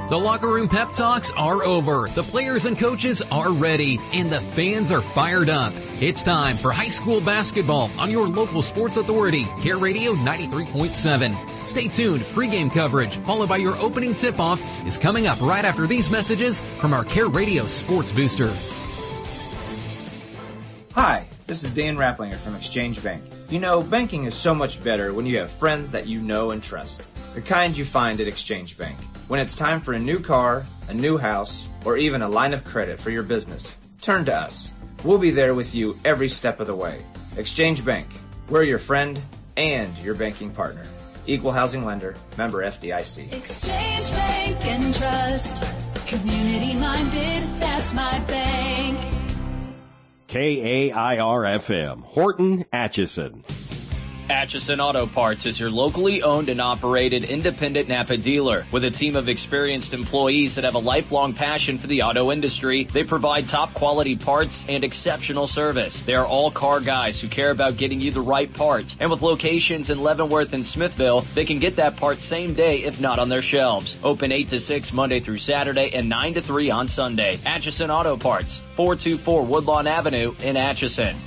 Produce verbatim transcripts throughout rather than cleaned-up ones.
The locker room pep talks are over. The players and coaches are ready, and the fans are fired up. It's time for high school basketball on your local sports authority, Care Radio ninety-three point seven. Stay tuned. Pre-game coverage, followed by your opening tip-off, is coming up right after these messages from our Care Radio Sports Booster. Hi, this is Dan Rapplinger from Exchange Bank. You know, banking is so much better when you have friends that you know and trust. The kind you find at Exchange Bank. When it's time for a new car, a new house, or even a line of credit for your business, turn to us. We'll be there with you every step of the way. Exchange Bank. We're your friend and your banking partner. Equal housing lender. Member F D I C. Exchange Bank and Trust. Community minded. That's my bank. K A I R F M. Horton, Atchison. Atchison Auto Parts is your locally owned and operated independent Napa dealer. With a team of experienced employees that have a lifelong passion for the auto industry, they provide top quality parts and exceptional service. They are all car guys who care about getting you the right parts. And with locations in Leavenworth and Smithville, they can get that part same day if not on their shelves. Open eight to six Monday through Saturday and nine to three on Sunday. Atchison Auto Parts, four two four Woodlawn Avenue in Atchison.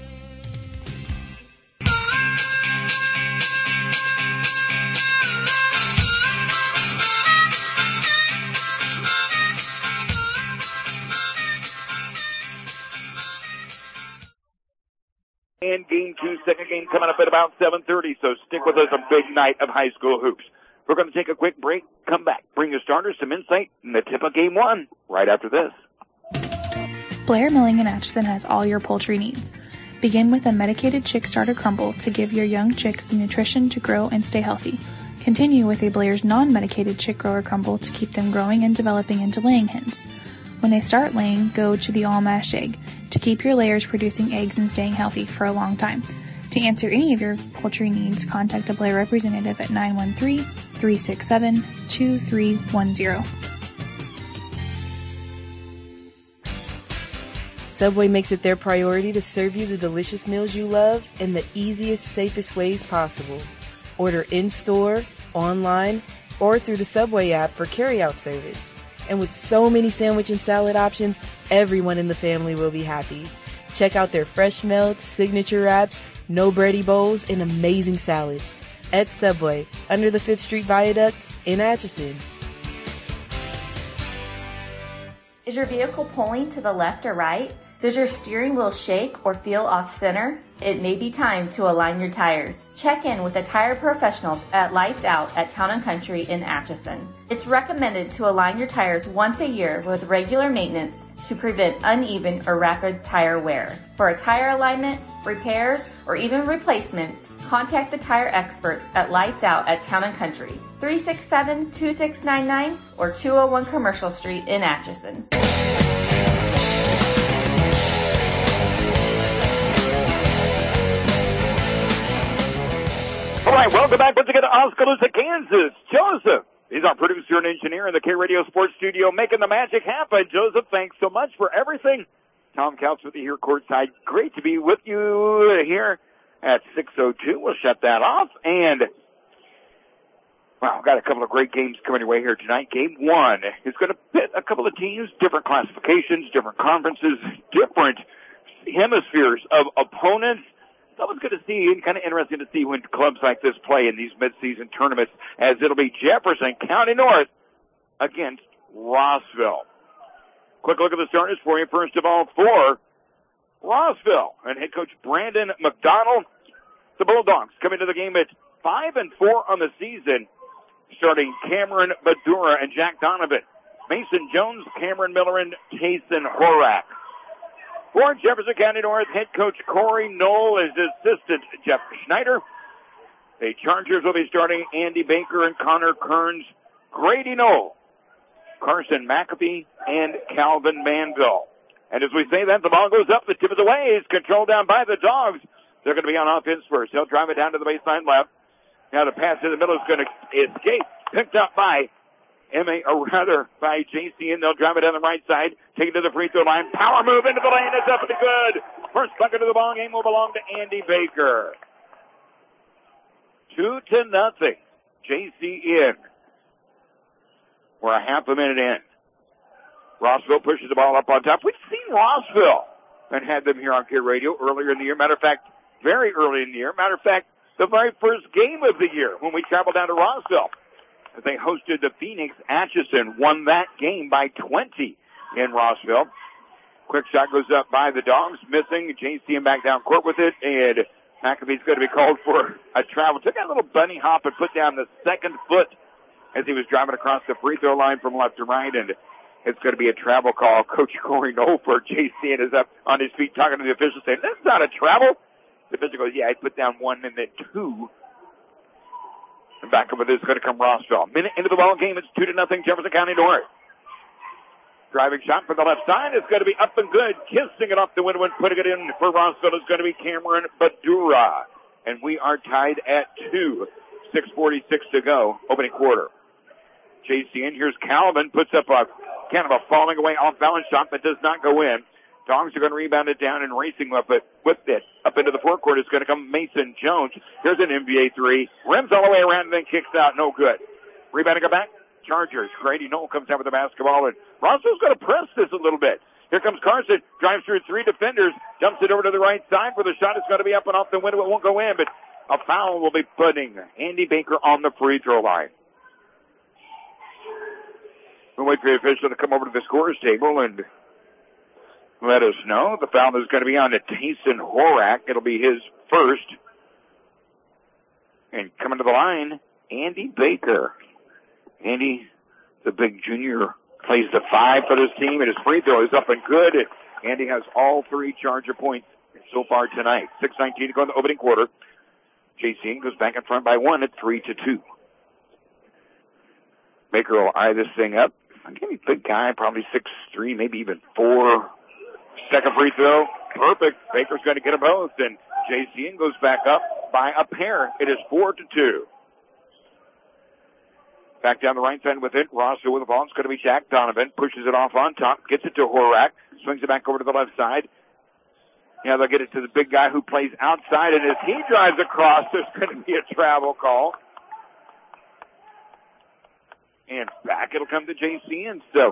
And game two, second game coming up at about seven thirty, so stick with us, a big night of high school hoops. We're going to take a quick break, come back, bring your starters some insight, and the tip of game one right after this. Blair Milling in Atchison has all your poultry needs. Begin with a medicated chick starter crumble to give your young chicks the nutrition to grow and stay healthy. Continue with a Blair's non-medicated chick grower crumble to keep them growing and developing into laying hens. When they start laying, go to the all-mash egg to keep your layers producing eggs and staying healthy for a long time. To answer any of your poultry needs, contact a Blair representative at nine one three, three six seven, two three one zero. Subway makes it their priority to serve you the delicious meals you love in the easiest, safest ways possible. Order in-store, online, or through the Subway app for carry-out service. And with so many sandwich and salad options, everyone in the family will be happy. Check out their fresh melts, signature wraps, no bready bowls, and amazing salads. At Subway, under the fifth Street Viaduct in Atchison. Is your vehicle pulling to the left or right? Does your steering wheel shake or feel off center? It may be time to align your tires. Check in with the tire professionals at Lights Out at Town and Country in Atchison. It's recommended to align your tires once a year with regular maintenance to prevent uneven or rapid tire wear. For a tire alignment, repairs, or even replacements, contact the tire experts at Lights Out at Town and Country, three six seven, two six nine nine or two oh one Commercial Street in Atchison. All right, welcome back once again to Oskaloosa, Kansas. Joseph, he's our producer and engineer in the K Radio Sports Studio, making the magic happen. Joseph, thanks so much for everything. Tom Couch with you here courtside. Great to be with you here at six oh two. We'll shut that off. And, wow, we've got a couple of great games coming your way here tonight. Game one is going to pit a couple of teams, different classifications, different conferences, different hemispheres of opponents. It's always good to see and kind of interesting to see when clubs like this play in these midseason tournaments, as it'll be Jefferson County North against Rossville. Quick look at the starters for you. First of all, for Rossville and head coach Brandon McDonald. The Bulldogs coming to the game at five and four on the season, starting Cameron Badura and Jack Donovan, Mason Jones, Cameron Miller, and Tayson Horak. For Jefferson County North, head coach Corey Knoll is assistant Jeff Schneider. The Chargers will be starting Andy Baker and Connor Kearns, Grady Knoll, Carson McAfee, and Calvin Manville. And as we say that, the ball goes up, the tip of the way is controlled down by the Dogs. They're going to be on offense first. They'll drive it down to the baseline left. Now the pass in the middle is going to escape, picked up by M A, or rather by J C N. They'll drive it down the right side, take it to the free throw line. Power move into the lane. It's up and good. First bucket of the ball game will belong to Andy Baker. Two to nothing. J C N. We're a half a minute in. Rossville pushes the ball up on top. We've seen Rossville and had them here on K Radio earlier in the year. Matter of fact, very early in the year. Matter of fact, the very first game of the year when we traveled down to Rossville. They hosted the Phoenix. Atchison won that game by twenty in Rossville. Quick shot goes up by the Dogs, missing. J C M back down court with it, and McAfee's going to be called for a travel. Took that little bunny hop and put down the second foot as he was driving across the free throw line from left to right, and it's going to be a travel call. Coach Corey Knoll for J C N is up on his feet talking to the official saying, that's not a travel. The official goes, yeah, I put down one and then two. And back up with this is going to come Rossville. Minute into the ball game, it's two to nothing Jefferson County North. Driving shot from the left side is going to be up and good. Kissing it off the window and putting it in for Rossville is going to be Cameron Badura. And we are tied at two. six forty-six to go, opening quarter. J C N, here's Calvin, puts up a kind of a falling away off balance shot that does not go in. Dogs are going to rebound it down and racing with it, with it up into the forecourt is going to come Mason Jones. Here's an N B A three. Rims all the way around and then kicks out. No good. Rebounding it back. Chargers. Grady Knoll comes out with the basketball, and Rossville's going to press this a little bit. Here comes Carson. Drives through three defenders. Dumps it over to the right side for the shot. It's going to be up and off the window. It won't go in, but a foul will be putting Andy Baker on the free throw line. We'll wait for the official to come over to the scorer's table and let us know. The foul is going to be on to Tayson Horak. It'll be his first. And coming to the line, Andy Baker. Andy, the big junior, plays the five for this team, and his free throw is up and good. Andy has all three Charger points so far tonight. six nineteen to go in the opening quarter. J C N goes back in front by one at three to two. Baker will eye this thing up. Again, big guy, probably six three, maybe even four. Second free throw, perfect. Baker's going to get them both, and J C N goes back up by a pair. It is four to two. Back down the right side with it. Rossville with the ball. It's going to be Jack Donovan. Pushes it off on top. Gets it to Horak. Swings it back over to the left side. Yeah, they'll get it to the big guy who plays outside, and as he drives across, there's going to be a travel call. And back it'll come to J C N. So,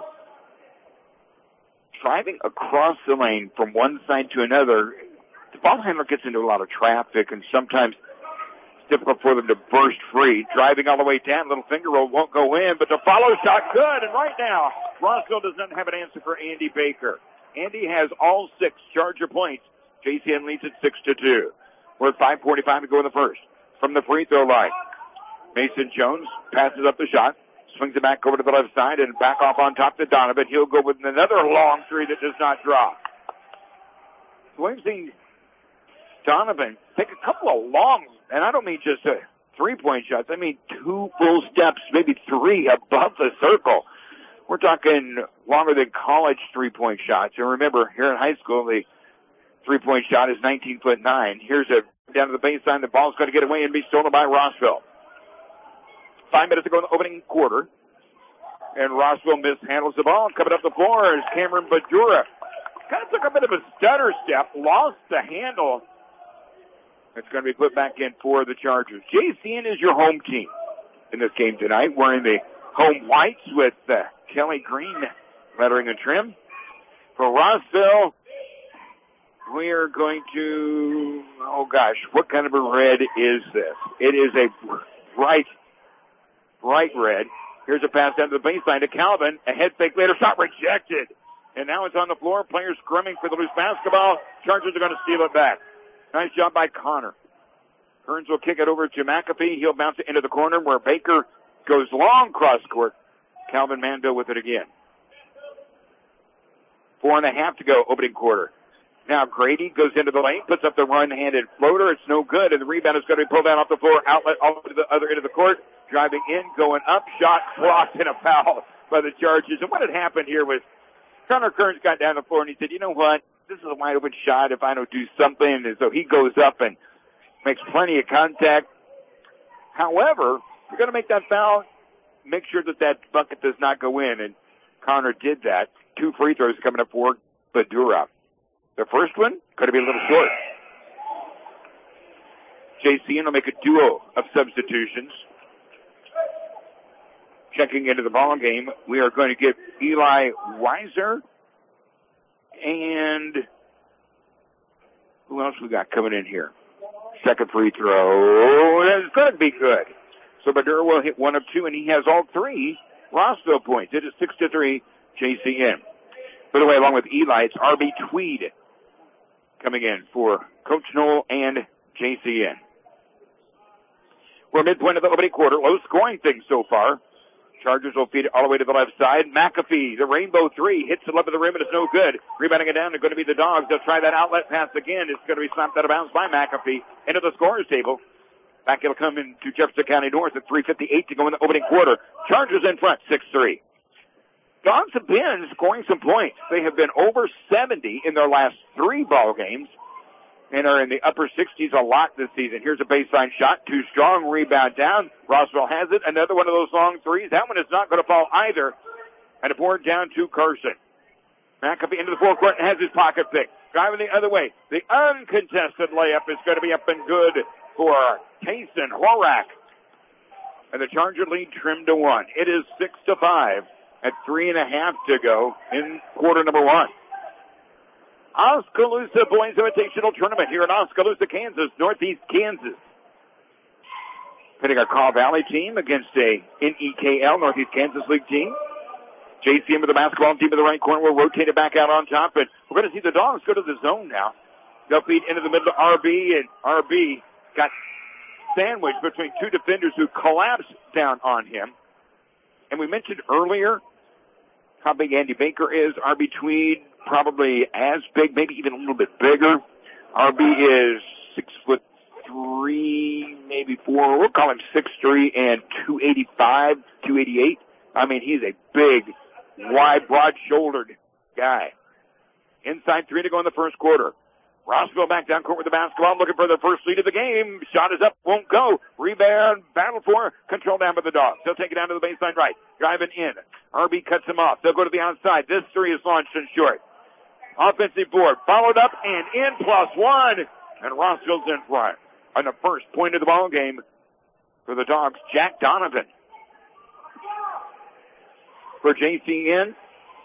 driving across the lane from one side to another, the ball handler gets into a lot of traffic, and sometimes it's difficult for them to burst free. Driving all the way down, little finger roll won't go in, but the follow shot good. And right now, Rossville does not have an answer for Andy Baker. Andy has all six Charger points. J C N leads at six to two. We're at five forty-five to go in the first. From the free throw line, Mason Jones passes up the shot. Swings it back over to the left side and back off on top to Donovan. He'll go with another long three that does not drop. So we've seen Donovan take a couple of long, and I don't mean just a three-point shots. I mean two full steps, maybe three above the circle. We're talking longer than college three-point shots. And remember, here in high school, the three-point shot is nineteen foot nine. Here's a down to the baseline. The ball's going to get away and be stolen by Rossville. Five minutes to go in the opening quarter. And Rossville mishandles the ball. Coming up the floor is Cameron Badura. Kind of took a bit of a stutter step. Lost the handle. It's going to be put back in for the Chargers. J C N is your home team in this game tonight. Wearing the home whites with the Kelly green lettering and trim. For Rossville, we are going to, oh gosh, what kind of a red is this? It is a bright Bright red. Here's a pass down to the baseline to Calvin. A head fake later. Shot rejected. And now it's on the floor. Players scrumming for the loose basketball. Chargers are going to steal it back. Nice job by Connor. Kearns will kick it over to McAfee. He'll bounce it into the corner where Baker goes long cross court. Calvin Mando with it again. Four and a half to go, opening quarter. Now Grady goes into the lane, puts up the one-handed floater. It's no good, and the rebound is going to be pulled down off the floor, outlet all the way to the other end of the court. Driving in, going up, shot blocked, and a foul by the Chargers. And what had happened here was Connor Kearns got down the floor, and he said, you know what, this is a wide-open shot if I don't do something. And so he goes up and makes plenty of contact. However, if you're going to make that foul, make sure that that bucket does not go in. And Connor did that. Two free throws coming up for Badura. The first one could have been a little short. J C N will make a duo of substitutions. checking into the ball game, we are going to get Eli Weiser and who else we got coming in here? Second free throw. That's going to be good. So Badura will hit one of two, and he has all three Rossville points. It is six to three, J C N. By the way, along with Eli, it's R B Tweed coming in for Coach Knoll and J C N. We're midpoint of the opening quarter. Low scoring thing so far. Chargers will feed it all the way to the left side. McAfee, the rainbow three, hits the left of the rim, and it's no good. Rebounding it down, they're going to be the Dogs. They'll try that outlet pass again. It's going to be slapped out of bounds by McAfee into the scorer's table. Back it'll come into Jefferson County North at three fifty-eight to go in the opening quarter. Chargers in front, six three. Dogs have been scoring some points. They have been over seventy in their last three ball games and are in the upper sixties a lot this season. Here's a baseline shot. Too strong. Rebound down. Rossville has it. Another one of those long threes. That one is not going to fall either. And a board down to Carson. McAfee into the forecourt and has his pocket pick. Driving the other way. The uncontested layup is going to be up and good for Tayson Horak. And the Charger lead trimmed to one. It is six to five at three and a half to go in quarter number one. Oskaloosa Boys Invitational Tournament here in Oskaloosa, Kansas, Northeast Kansas. Pitting a Kaw Valley team against a N E K L, Northeast Kansas League team. J C M with the basketball team in the right corner will rotate it back out on top, and we're going to see the Dogs go to the zone now. They'll feed into the middle of R B, and R B got sandwiched between two defenders who collapsed down on him. And we mentioned earlier how big Andy Baker is. R B Tweed, probably as big, maybe even a little bit bigger. R B is six foot three, maybe four. We'll call him six three and two eighty-five, two eighty-eight. I mean, he's a big, wide, broad-shouldered guy. Inside three to go in the first quarter. Rossville back down court with the basketball, looking for their first lead of the game. Shot is up, won't go. Rebound, battle for, control down by the Dogs. They'll take it down to the baseline right. Driving in. R B cuts him off. They'll go to the outside. This three is launched and short. Offensive board, followed up and in plus one. And Rossville's in front. On the first point of the ball game for the Dogs, Jack Donovan. For J C N,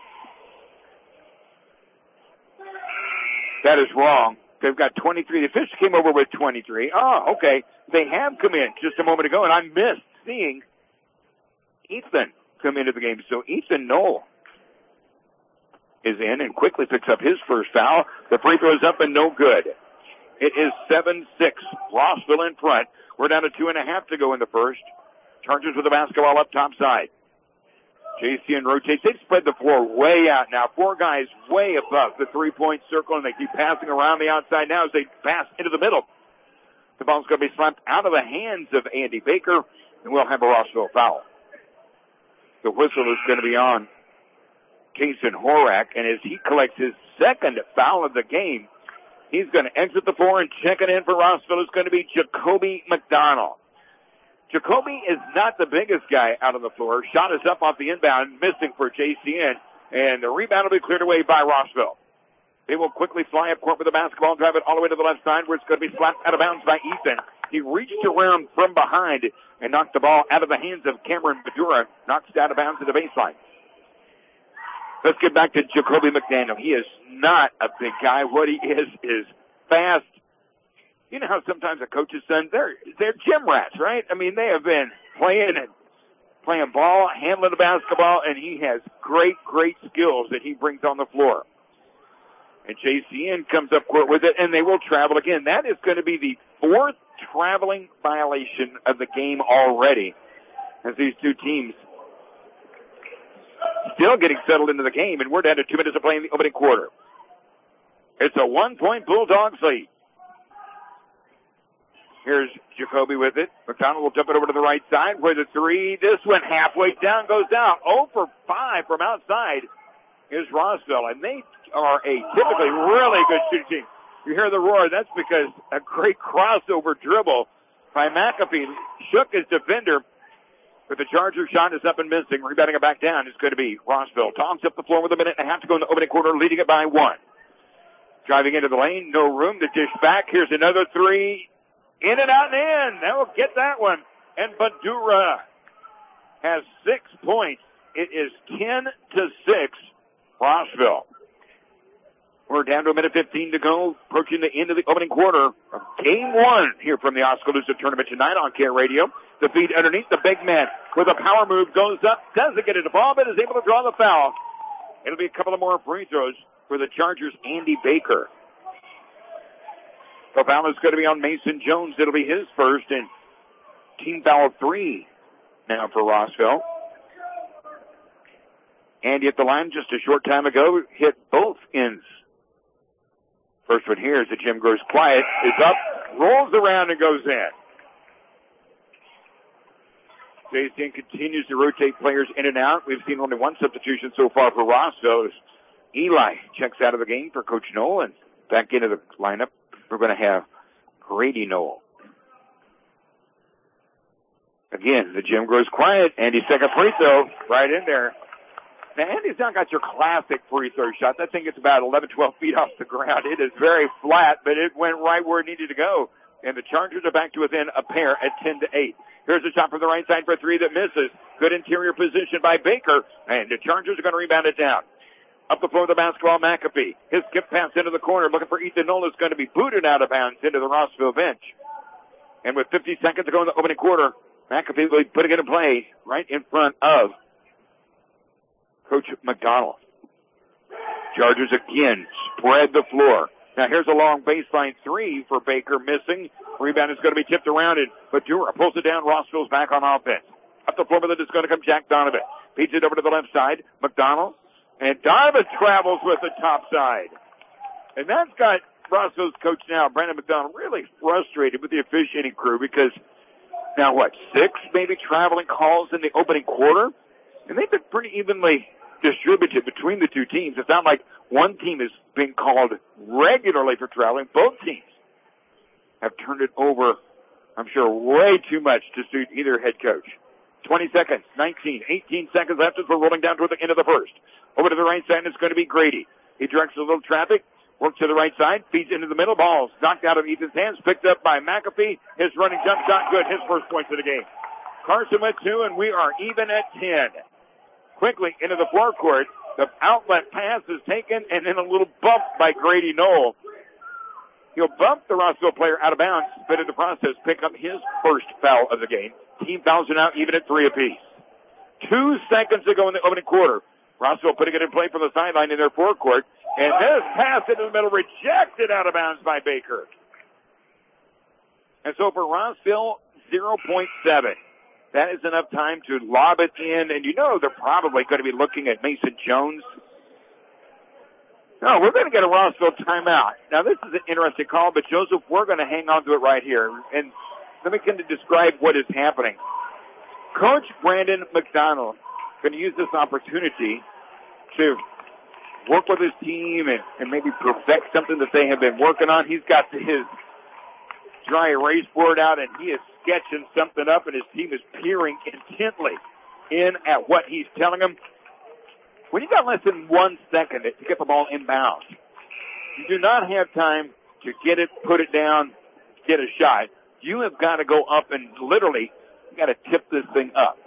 that is wrong. They've got twenty-three. The official came over with twenty-three. Oh, okay. They have come in just a moment ago, and I missed seeing Ethan come into the game. So Ethan Knoll is in and quickly picks up his first foul. The free throw is up and no good. It is seven six. Rossville in front. We're down to two and a half to go in the first. Chargers with the basketball up top side. J C N rotates. They've spread the floor way out now. Four guys way above the three-point circle, and they keep passing around the outside now as they pass into the middle. The ball's going to be slapped out of the hands of Andy Baker, and we'll have a Rossville foul. The whistle is going to be on Tayson Horak, and as he collects his second foul of the game, he's going to exit the floor and check it in for Rossville. It's going to be Jacoby McDonald. Jacoby is not the biggest guy out on the floor. Shot is up off the inbound, missing for J C N, and the rebound will be cleared away by Rossville. They will quickly fly up court with the basketball and drive it all the way to the left side where it's going to be slapped out of bounds by Ethan. He reached around from behind and knocked the ball out of the hands of Cameron Badura, knocks it out of bounds to the baseline. Let's get back to Jacoby McDaniel. He is not a big guy. What he is is fast. You know how sometimes a coach's son, they're, they're gym rats, right? I mean, they have been playing and playing ball, handling the basketball, and he has great, great skills that he brings on the floor. And J C N comes up court with it, and they will travel again. That is going to be the fourth traveling violation of the game already, as these two teams still getting settled into the game, and we're down to two minutes of play in the opening quarter. It's a one-point Bulldogs lead. Here's Jacoby with it. McDonald will dump it over to the right side where the three, this one halfway down goes out. oh for five from outside is Rossville, and they are a typically really good shooting team. You hear the roar, that's because a great crossover dribble by McAfee shook his defender, but the Charger shot is up and missing. Rebounding it back down is going to be Rossville. Toms up the floor with a minute and a half to go in the opening quarter, leading it by one. Driving into the lane, no room to dish back. Here's another three. In and out and in. They'll get that one. And Badura has six points. It is ten to six, Rossville. We're down to a minute fifteen to go, approaching the end of the opening quarter of game one here from the Oskaloosa tournament tonight on Care Radio. The feed underneath, the big man with a power move goes up, doesn't get it the ball, but is able to draw the foul. It'll be a couple of more free throws for the Chargers' Andy Baker. The foul is going to be on Mason Jones. It'll be his first, and team foul three now for Rossville. Andy at the line just a short time ago hit both ends. First one here as the gym grows quiet. Is up, rolls around, and goes in. J C N continues to rotate players in and out. We've seen only one substitution so far for Rossville. Eli checks out of the game for Coach Knoll, and back into the lineup, we're going to have Grady Knoll. Again, the gym grows quiet. Andy's second free throw right in there. Now, Andy's not got your classic free throw shot. That thing gets about eleven, twelve feet off the ground. It is very flat, but it went right where it needed to go. And the Chargers are back to within a pair at ten to eight. Here's a shot from the right side for three that misses. Good interior position by Baker. And the Chargers are going to rebound it down. Up the floor of the basketball, McAfee. His skip pass into the corner, looking for Ethan Nolan, is going to be booted out of bounds into the Rossville bench. And with fifty seconds to go in the opening quarter, McAfee will be putting it in play right in front of Coach McDonald. Chargers again spread the floor. Now here's a long baseline three for Baker, missing. Rebound is going to be tipped around, and Badura pulls it down. Rossville's back on offense. Up the floor with it is going to come Jack Donovan. Feeds it over to the left side. McDonald. And Donovan travels with the top side. And that's got Rossville's coach now, Brandon McDonald, really frustrated with the officiating crew because now what, six maybe traveling calls in the opening quarter? And they've been pretty evenly distributed between the two teams. It's not like one team is being called regularly for traveling. Both teams have turned it over, I'm sure, way too much to suit either head coach. twenty seconds, nineteen, eighteen seconds left as we're rolling down toward the end of the first. Over to the right side, and it's going to be Grady. He directs a little traffic, works to the right side, feeds into the middle. Ball's knocked out of Ethan's hands, picked up by McAfee. His running jump shot, good. His first points of the game. Carson with two, and we are even at ten. Quickly into the forecourt. The outlet pass is taken, and then a little bump by Grady Knoll. He'll bump the Rossville player out of bounds, but in the process, pick up his first foul of the game. Team fouls are now even at three apiece. Two seconds to go in the opening quarter. Rossville putting it in play from the sideline in their forecourt. And this pass into the middle, rejected out of bounds by Baker. And so for Rossville, zero point seven. That is enough time to lob it in. And you know they're probably going to be looking at Mason Jones. No, we're going to get a Rossville timeout. Now, this is an interesting call, but Joseph, we're going to hang on to it right here. And let me kind of describe what is happening. Coach Brandon McDonald going to use this opportunity to work with his team and, and maybe perfect something that they have been working on. He's got his dry erase board out, and he is sketching something up, and his team is peering intently in at what he's telling them. When you got less than one second to get the ball inbounds, you do not have time to get it, put it down, get a shot. You have got to go up and literally you got to tip this thing up.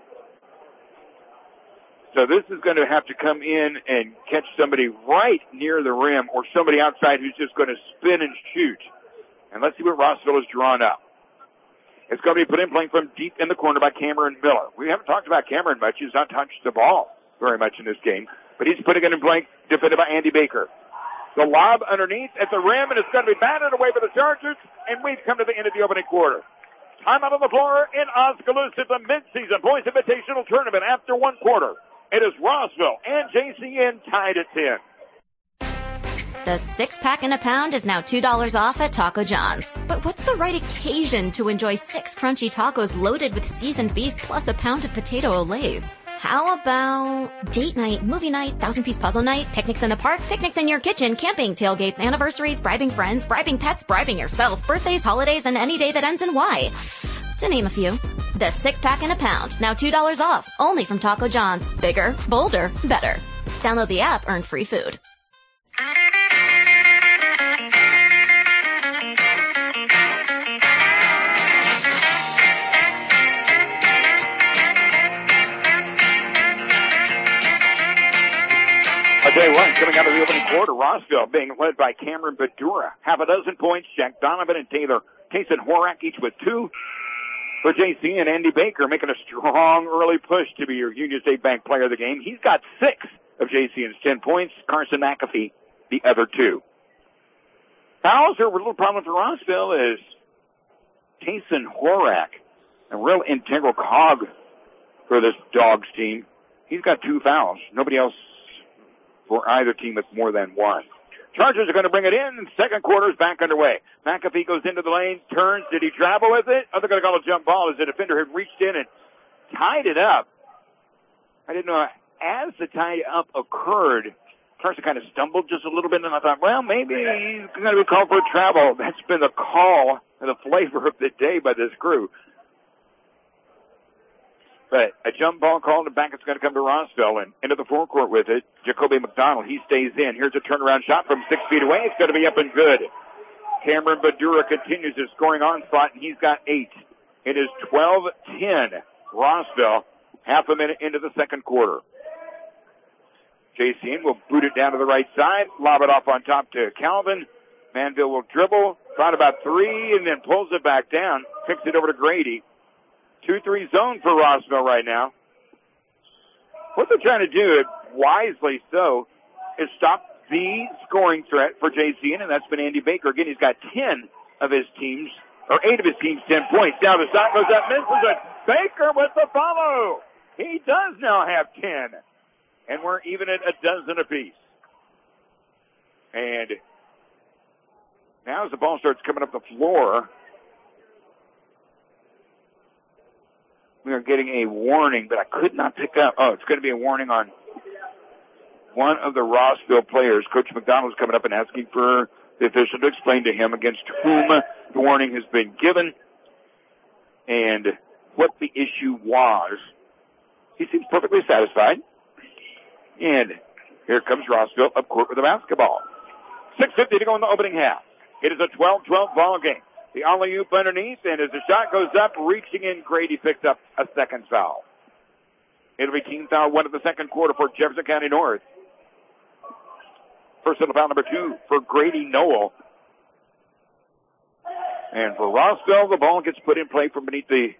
So this is going to have to come in and catch somebody right near the rim or somebody outside who's just going to spin and shoot. And let's see what Rossville has drawn up. It's going to be put in playing from deep in the corner by Cameron Miller. We haven't talked about Cameron much. He's not touched the ball very much in this game. But he's putting it in play, defended by Andy Baker. The lob underneath at the rim, and it's going to be batted away by the Chargers. And we've come to the end of the opening quarter. Time out on the floor in Oskaloosa, the midseason Boys Invitational Tournament after one quarter. It is Rossville and J C N tied at ten. The six-pack in a pound is now two dollars off at Taco John's. But what's the right occasion to enjoy six crunchy tacos loaded with seasoned beef plus a pound of potato olaves? How about date night, movie night, thousand-piece puzzle night, picnics in the park, picnics in your kitchen, camping, tailgates, anniversaries, bribing friends, bribing pets, bribing yourself, birthdays, holidays, and any day that ends in Y. To name a few. The six-pack in a pound, now two dollars off, only from Taco John's. Bigger, bolder, better. Download the app, earn free food. I tell you what, coming out of the opening quarter, Rossville being led by Cameron Badura. Half a dozen points, Jack Donovan and Taylor Tayson Horak each with two. For J C, and Andy Baker making a strong early push to be your Union State Bank player of the game. He's got six of J C's ten points. Carson McAfee, the other two. Fouls are a little problem for Rossville is Tayson Horak, a real integral cog for this Dogs team. He's got two fouls. Nobody else for either team with more than one. Chargers are going to bring it in, and second quarter is back underway. McAfee goes into the lane, turns. Did he travel with it? Oh, they're going to call a jump ball as the defender had reached in and tied it up. I didn't know. As the tie up occurred, Carson kind of stumbled just a little bit, and I thought, well, maybe he's going to be called for a travel. That's been the call and the flavor of the day by this crew. But a jump ball called, and back it's going to come to Rossville, and into the forecourt with it. Jacoby McDonald, he stays in. Here's a turnaround shot from six feet away. It's going to be up and good. Cameron Badura continues his scoring onslaught, and he's got eight. It is twelve ten. Rossville, half a minute into the second quarter. J C N will boot it down to the right side, lob it off on top to Calvin. Manville will dribble, thought about three, and then pulls it back down, kicks it over to Grady. two three zone for Rossville right now. What they're trying to do, wisely so, is stop the scoring threat for J C N, and that's been Andy Baker. Again, he's got ten of his teams, or eight of his teams, ten points. Now the shot goes up, misses it. Baker with the follow. He does now have ten. And we're even at a dozen apiece. And now as the ball starts coming up the floor, we are getting a warning, but I could not pick up. Oh, it's going to be a warning on one of the Rossville players. Coach McDonald's coming up and asking for the official to explain to him against whom the warning has been given and what the issue was. He seems perfectly satisfied. And here comes Rossville up court with the basketball. six fifty to go in the opening half. It is a twelve twelve ball game. The alley-oop underneath, and as the shot goes up, reaching in, Grady picks up a second foul. It'll be team foul one of the second quarter for Jefferson County North. Personal foul number two for Grady Noel. And for Rossville, the ball gets put in play from beneath the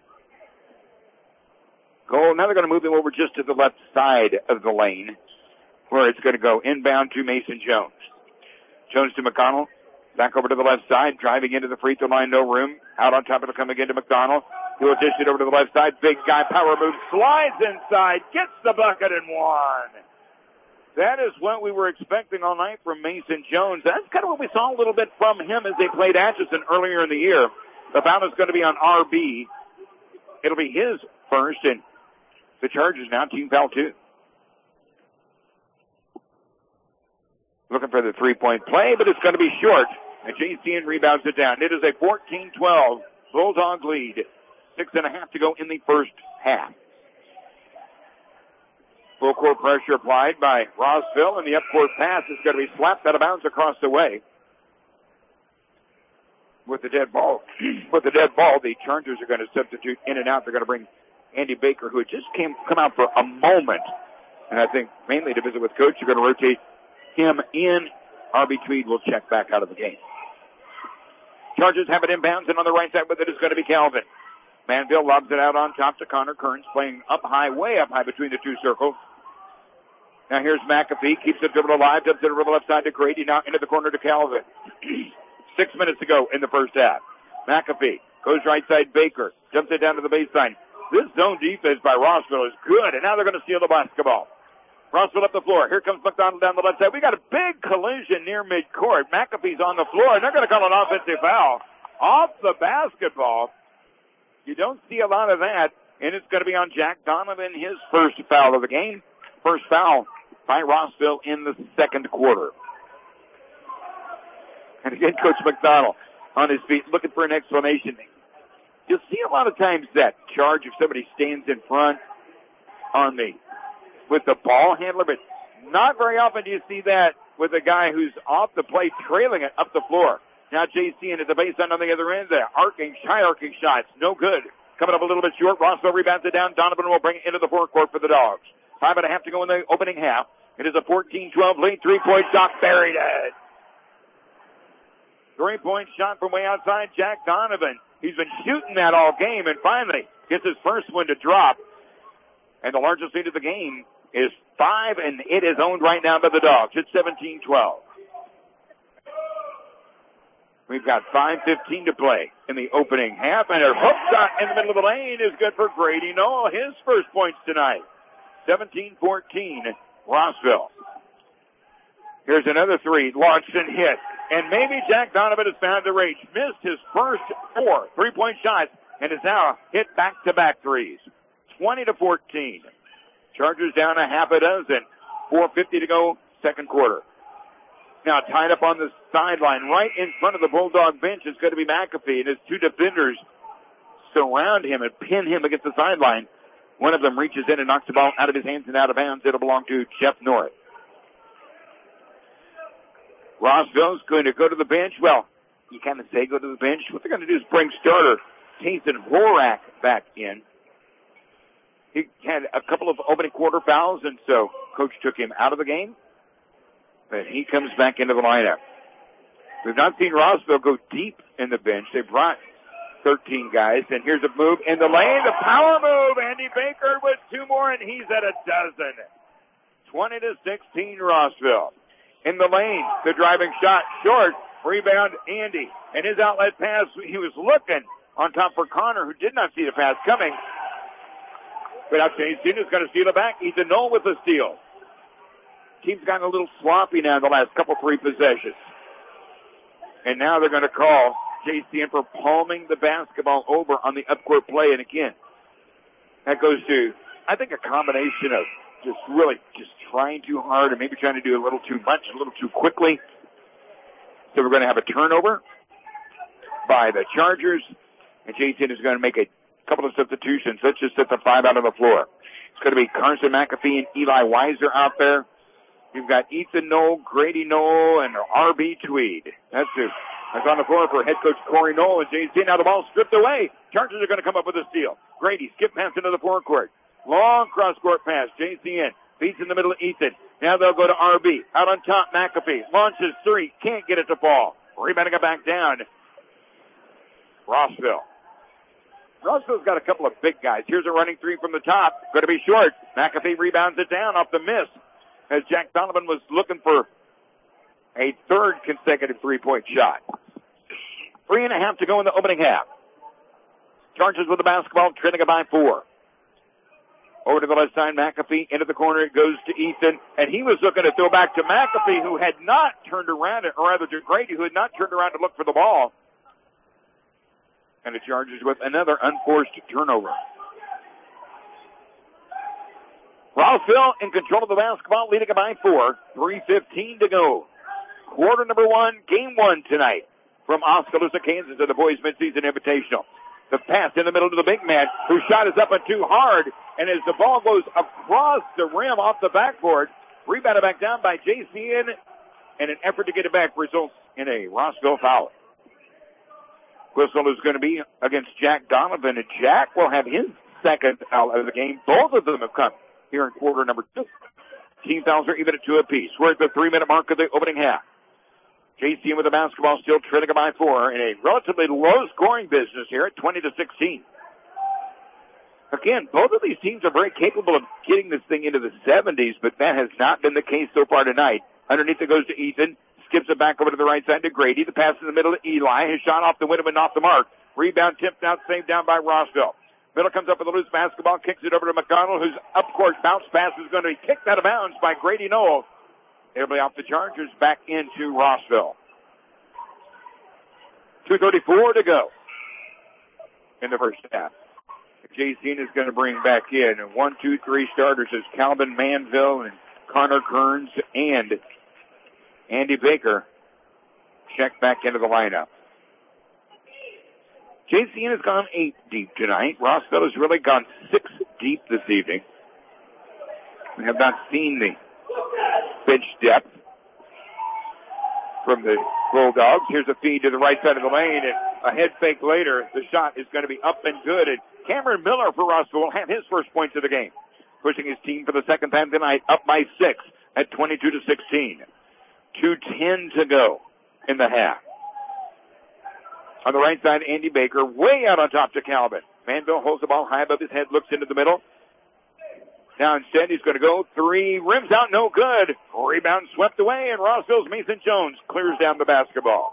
goal. Now they're going to move him over just to the left side of the lane, where it's going to go inbound to Mason Jones. Jones to McConnell. Back over to the left side, driving into the free throw line, no room. Out on top, it'll come again to McDonald. He'll dish it over to the left side. Big guy, power move, slides inside, gets the bucket and one. That is what we were expecting all night from Mason Jones. That's kind of what we saw a little bit from him as they played Atchison earlier in the year. The foul is going to be on R B. It'll be his first, and the Chargers now team foul two. Looking for the three-point play, but it's going to be short. And J C N rebounds it down. It is a fourteen twelve Bulldog lead. Six and a half to go in the first half. Full court pressure applied by Rossville, and the up-court pass is going to be slapped out of bounds across the way. With the dead ball, with the dead ball, the Chargers are going to substitute in and out. They're going to bring Andy Baker, who had just came come out for a moment, and I think mainly to visit with coach. You're going to rotate him in. R B Tweed will check back out of the game. Chargers have it inbounds, and on the right side with it is going to be Calvin. Manville lobs it out on top to Connor Kearns, playing up high, way up high between the two circles. Now here's McAfee, keeps the dribble alive, dumps it over the left side to Grady, now into the corner to Calvin. Six minutes to go in the first half. McAfee goes right side, Baker, jumps it down to the baseline. This zone defense by Rossville is good, and now they're going to steal the basketball. Rossville up the floor. Here comes McDonald down the left side. We got a big collision near midcourt. McAfee's on the floor, and they're going to call an offensive foul off the basketball. You don't see a lot of that, and it's going to be on Jack Donovan, his first foul of the game. First foul by Rossville in the second quarter. And again, Coach McDonald on his feet looking for an explanation. You'll see a lot of times that charge if somebody stands in front on the with the ball handler, but not very often do you see that with a guy who's off the play trailing it up the floor. Now J C N at the baseline on the other end, the arcing, high arcing shots, no good. Coming up a little bit short, Rossville rebounds it down. Donovan will bring it into the forecourt for the Dogs. Five and a half to go in the opening half. It is a fourteen twelve lead. Three-point shot buried it. Three-point shot from way outside Jack Donovan. He's been shooting that all game and finally gets his first one to drop. And the largest lead of the game is five, and it is owned right now by the Dogs. It's seventeen twelve. We've got five fifteen to play in the opening half, and a hook shot in the middle of the lane is good for Grady Knoll. His first points tonight. seventeen fourteen, Rossville. Here's another three, launched and hit. And maybe Jack Donovan has found the reach. Missed his first four three-point shots, and is now hit back-to-back threes. twenty to fourteen. Chargers down a half a dozen. four fifty to go, second quarter. Now tied up on the sideline, right in front of the Bulldog bench is going to be McAfee, and his two defenders surround him and pin him against the sideline. One of them reaches in and knocks the ball out of his hands and out of bounds. It'll belong to Jeff North. Rossville's going to go to the bench. Well, you kind of say go to the bench. What they're going to do is bring starter Tathan Horak back in. He had a couple of opening quarter fouls, and so coach took him out of the game. But he comes back into the lineup. We've not seen Rossville go deep in the bench. They brought thirteen guys, and here's a move in the lane, the power move. Andy Baker with two more, and he's at a dozen. twenty to sixteen, Rossville. In the lane, the driving shot, short, rebound, Andy. And his outlet pass, he was looking on top for Connor, who did not see the pass coming. But now Chase Senior's going to steal it back. Ethan Knoll with the steal. Team's gotten a little sloppy now in the last couple, three possessions. And now they're going to call J C N for palming the basketball over on the upcourt play. And again, that goes to, I think, a combination of just really just trying too hard and maybe trying to do a little too much, a little too quickly. So we're going to have a turnover by the Chargers. And J C N is going to make a couple of substitutions. Let's just set the five out on the floor. It's going to be Carson McAfee and Eli Weiser out there. You've got Ethan Knoll, Grady Knoll, and R B Tweed. That's who. That's on the floor for head coach Corey Knoll and J C N. Now the ball stripped away. Chargers are going to come up with a steal. Grady skip pass into the forecourt. Long cross-court pass. J C N feeds in the middle of Ethan. Now they'll go to R B. Out on top, McAfee. Launches three. Can't get it to fall. Rebounding it back down. Rossville. Rossville's got a couple of big guys. Here's a running three from the top. Going to be short. McAfee rebounds it down off the miss as Jack Donovan was looking for a third consecutive three-point shot. Three and a half to go in the opening half. Chargers with the basketball, trailing it by four. Over to the left side, McAfee into the corner. It goes to Ethan, and he was looking to throw back to McAfee, who had not turned around, or rather to Grady, who had not turned around to look for the ball. And the Chargers with another unforced turnover. Rossville in control of the basketball, leading it by four. three fifteen to go. Quarter number one, game one tonight from Oskaloosa, Kansas, at the Boys Midseason Invitational. The pass in the middle to the big man, whose shot is up and too hard. And as the ball goes across the rim off the backboard, rebounded back down by J C N, and an effort to get it back results in a Rossville foul. Whistle is going to be against Jack Donovan, and Jack will have his second foul of the game. Both of them have come here in quarter number two. Team fouls are even at two apiece. We're at the three-minute mark of the opening half. J C N with the basketball, still trailing by four in a relatively low-scoring business here at twenty to sixteen. Again, both of these teams are very capable of getting this thing into the seventies, but that has not been the case so far tonight. Underneath it goes to Ethan. Skips it back over to the right side to Grady. The pass in the middle to Eli. His shot off the window and off the mark. Rebound tipped out, saved down by Rossville. Middle comes up with a loose basketball, kicks it over to McConnell, whose up-court bounce pass is going to be kicked out of bounds by Grady Knoll. It'll be off the Chargers, back into Rossville. two thirty-four to go in the first half. J C N is going to bring back in one, two, three starters as Calvin Manville and Connor Kearns and Andy Baker check back into the lineup. J C N has gone eight deep tonight. Rossville has really gone six deep this evening. We have not seen the bench depth from the Bulldogs. Here's a feed to the right side of the lane, and a head fake later. The shot is going to be up and good, and Cameron Miller for Rossville will have his first points of the game. Pushing his team for the second time tonight, up by six. at twenty-two to sixteen. two ten to go in the half. On the right side, Andy Baker way out on top to Calvin. Manville holds the ball high above his head, looks into the middle. Now instead he's going to go three, rims out, no good. Rebound swept away, and Rossville's Mason Jones clears down the basketball.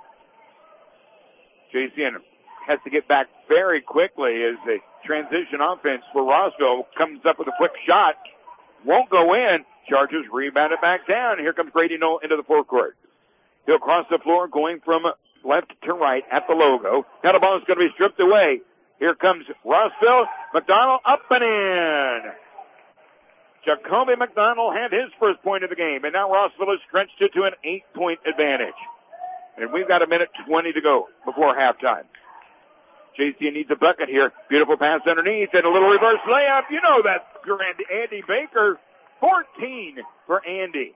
J C N has to get back very quickly as a transition offense for Rossville comes up with a quick shot. Won't go in. Chargers rebound it back down. Here comes Grady Knoll into the forecourt. He'll cross the floor going from left to right at the logo. Now the ball is going to be stripped away. Here comes Rossville. McDonald up and in. Jacoby McDonald had his first point of the game, and now Rossville has stretched it to an eight-point advantage. And we've got a minute twenty to go before halftime. J C N needs a bucket here. Beautiful pass underneath and a little reverse layup. You know that's grand. Andy Baker, fourteen for Andy.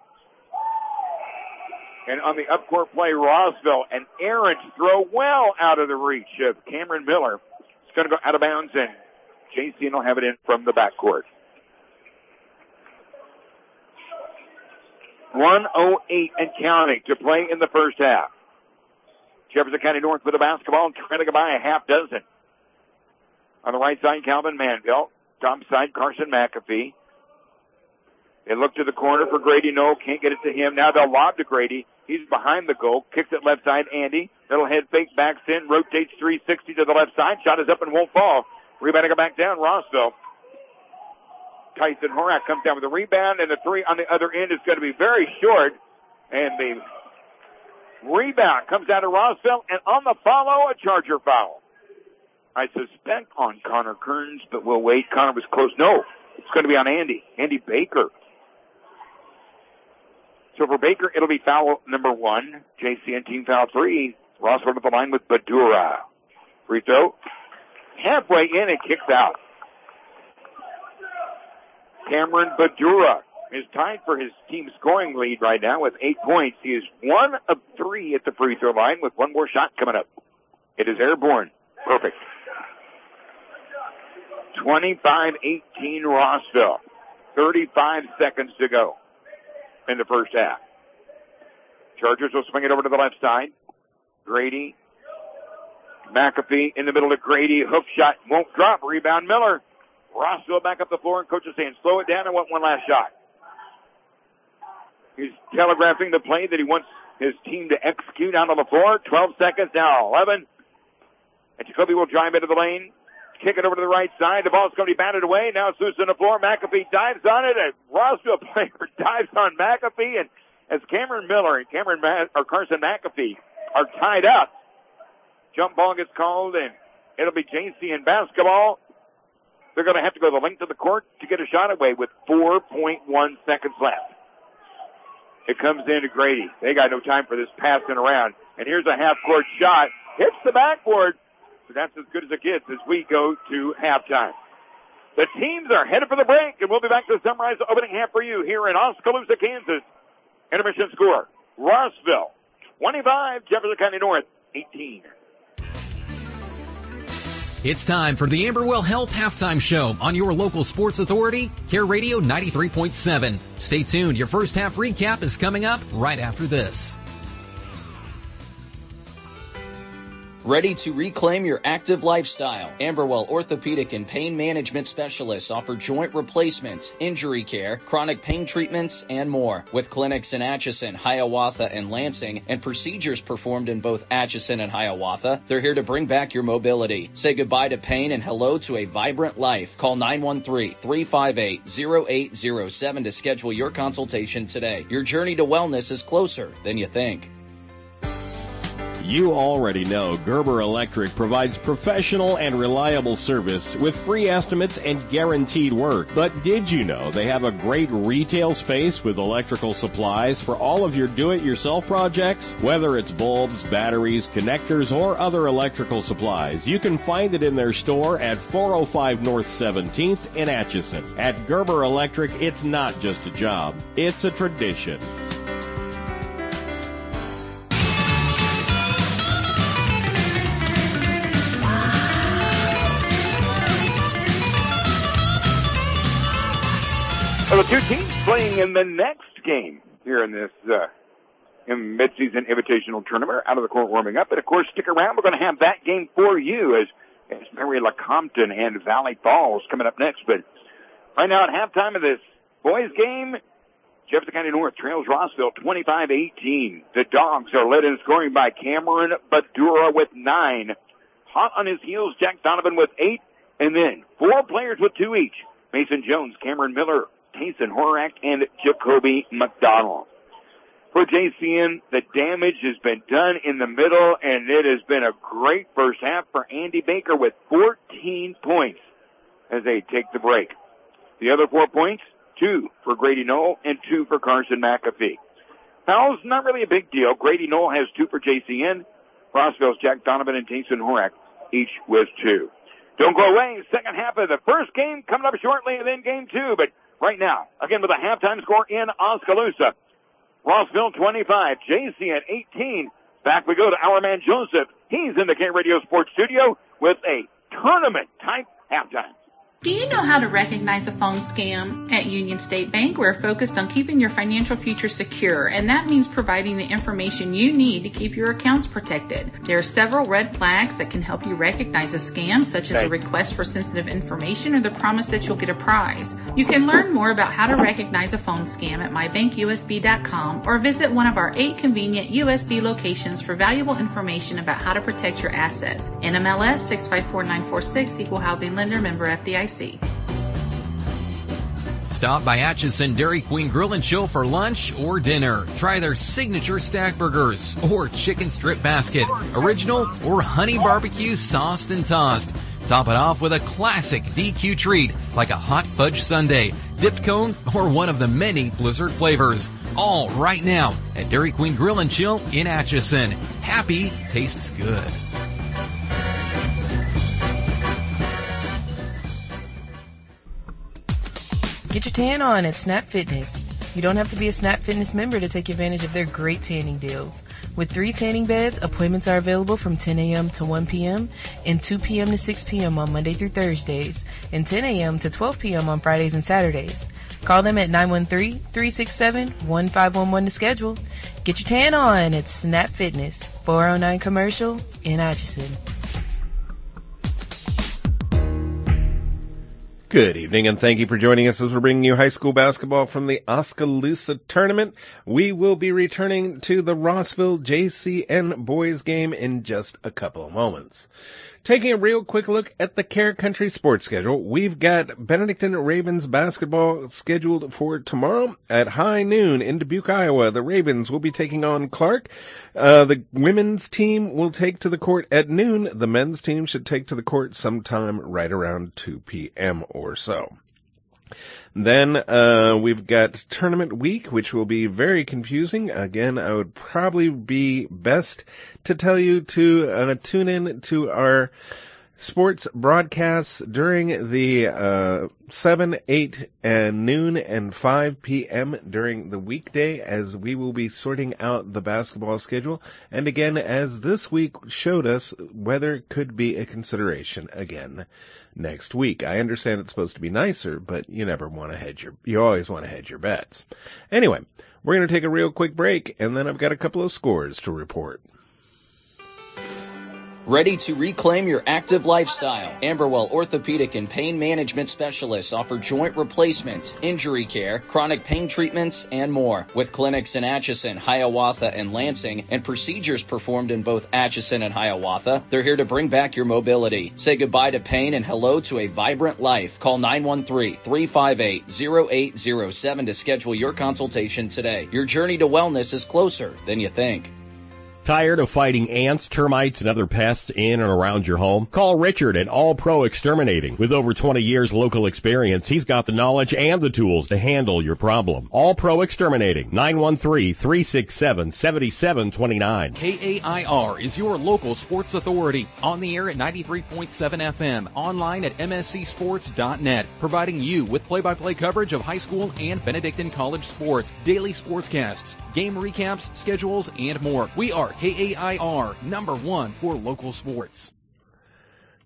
And on the upcourt play, Rossville, an errant throw well out of the reach of Cameron Miller. It's going to go out of bounds, and J C N will have it in from the backcourt. one oh eight and counting to play in the first half. Jefferson County North with the basketball, trying to go by a half dozen. On the right side, Calvin Manville. Top side, Carson McAfee. They look to the corner for Grady Knoll. Can't get it to him. Now they'll lob to Grady. He's behind the goal. Kicks it left side, Andy. Little head fake, backs in, rotates three sixty to the left side. Shot is up and won't fall. Rebounding it back down, Rossville. Tyson Horak comes down with a rebound, and the three on the other end is going to be very short. And the rebound comes out of Rossville, and on the follow, a Charger foul. I suspect on Connor Kearns, but we'll wait. Connor was close. No, it's going to be on Andy. Andy Baker. So for Baker, it'll be foul number one. J C N team foul three. Rossville at the line with Badura. Free throw. Halfway in and kicks out. Cameron Badura is tied for his team scoring lead right now with eight points. He is one of three at the free throw line with one more shot coming up. It is airborne. Perfect. twenty-five eighteen Rossville. thirty-five seconds to go in the first half. Chargers will swing it over to the left side. Grady. McAfee in the middle of Grady. Hook shot won't drop. Rebound Miller. Rossville back up the floor, and coach is saying, slow it down, I want one last shot. He's telegraphing the play that he wants his team to execute out on the floor. twelve seconds now, eleven. And Jacoby will drive into the lane, kick it over to the right side. The ball's going to be batted away. Now it's loose on the floor. McAfee dives on it, and Rossville player dives on McAfee. And as Cameron Miller and Cameron Ma- or Carson McAfee are tied up, jump ball gets called, and it'll be J C N basketball. They're going to have to go the length of the court to get a shot away with four point one seconds left. It comes into Grady. They got no time for this passing around. And here's a half-court shot. Hits the backboard. So that's as good as it gets as we go to halftime. The teams are headed for the break, and we'll be back to summarize the opening half for you here in Oskaloosa, Kansas. Intermission score. Rossville, twenty-five. Jefferson County North, eighteen. It's time for the Amberwell Health Halftime Show on your local sports authority, Care Radio ninety-three point seven. Stay tuned. Your first half recap is coming up right after this. Ready to reclaim your active lifestyle? Amberwell Orthopedic and Pain Management Specialists offer joint replacements, injury care, chronic pain treatments, and more. With clinics in Atchison, Hiawatha, and Lansing, and procedures performed in both Atchison and Hiawatha, they're here to bring back your mobility. Say goodbye to pain and hello to a vibrant life. Call nine one three, three five eight, zero eight zero seven to schedule your consultation today. Your journey to wellness is closer than you think. You already know Gerber Electric provides professional and reliable service with free estimates and guaranteed work. But did you know they have a great retail space with electrical supplies for all of your do-it-yourself projects? Whether it's bulbs, batteries, connectors, or other electrical supplies, you can find it in their store at four oh five North seventeenth in Atchison. At Gerber Electric, it's not just a job, it's a tradition. Well, the Two teams playing in the next game here in this uh, in mid-season invitational tournament. Out of the court warming up. And, of course, stick around. We're going to have that game for you as, as Mary LeCompton and Valley Falls coming up next. But right now at halftime of this boys game, Jefferson County North trails Rossville twenty-five eighteen. The Dogs are led in scoring by Cameron Badura with nine. Hot on his heels, Jack Donovan with eight. And then four players with two each. Mason Jones, Cameron Miller, Tayson Horak, and Jacoby McDonald. For J C N, the damage has been done in the middle, and it has been a great first half for Andy Baker with fourteen points as they take the break. The other four points, two for Grady Knoll and two for Carson McAfee. Fouls, not really a big deal. Grady Knoll has two for J C N. Rossville's Jack Donovan and Tayson Horak each with two. Don't go away. Second half of the first game coming up shortly, and then game two. But right now, again with a halftime score in Oskaloosa. Rossville twenty-five, J C N eighteen. Back we go to our man Joseph. He's in the K Radio Sports Studio with a tournament-type halftime. Do you know how to recognize a phone scam? At Union State Bank, we're focused on keeping your financial future secure, and that means providing the information you need to keep your accounts protected. There are several red flags that can help you recognize a scam, such as a request for sensitive information or the promise that you'll get a prize. You can learn more about how to recognize a phone scam at my bank U S B dot com or visit one of our eight convenient U S B locations for valuable information about how to protect your assets. N M L S six five four nine four six, Equal Housing Lender, member F D I C. Stop by Atchison Dairy Queen Grill and Chill for lunch or dinner. Try their signature stack burgers or chicken strip basket, original or honey barbecue sauced and tossed. Top it off with a classic D Q treat like a hot fudge sundae, dipped cone, or one of the many Blizzard flavors. All right now at Dairy Queen Grill and Chill in Atchison. Happy tastes good. Get your tan on at Snap Fitness. You don't have to be a Snap Fitness member to take advantage of their great tanning deals. With three tanning beds, appointments are available from ten a.m. to one p.m. and two p.m. to six p.m. on Monday through Thursdays, and ten a.m. to twelve p.m. on Fridays and Saturdays. Call them at nine one three, three six seven, one five one one to schedule. Get your tan on at Snap Fitness, four oh nine Commercial in Atchison. Good evening, and thank you for joining us as we're bringing you high school basketball from the Oskaloosa Tournament. We will be returning to the Rossville J C N boys game in just a couple of moments. Taking a real quick look at the Care Country sports schedule, we've got Benedictine Ravens basketball scheduled for tomorrow at high noon in Dubuque, Iowa. The Ravens will be taking on Clark. Uh, the women's team will take to the court at noon. The men's team should take to the court sometime right around two p.m. or so. Then uh, we've got Tournament Week, which will be very confusing. Again, I would probably be best to tell you to uh, tune in to our sports broadcasts during the uh, seven, eight, and noon, and five p.m. during the weekday, as we will be sorting out the basketball schedule. And again, as this week showed us, weather could be a consideration again next week. I understand it's supposed to be nicer, but you never want to hedge your, you always want to hedge your bets. Anyway, we're going to take a real quick break, and then I've got a couple of scores to report. Ready to reclaim your active lifestyle? Amberwell Orthopedic and Pain Management Specialists offer joint replacements, injury care, chronic pain treatments, and more. With clinics in Atchison, Hiawatha, and Lansing, and procedures performed in both Atchison and Hiawatha, they're here to bring back your mobility. Say goodbye to pain and hello to a vibrant life. Call nine one three, three five eight, zero eight zero seven to schedule your consultation today. Your journey to wellness is closer than you think. Tired of fighting ants, termites, and other pests in and around your home? Call Richard at All Pro Exterminating. With over twenty years local experience, he's got the knowledge and the tools to handle your problem. All Pro Exterminating, nine one three, three six seven, seven seven two nine. K A I R is your local sports authority. On the air at ninety-three point seven F M, online at m s c sports dot net, providing you with play-by-play coverage of high school and Benedictine College sports, daily sportscasts, game recaps, schedules, and more. We are K A I R, number one for local sports.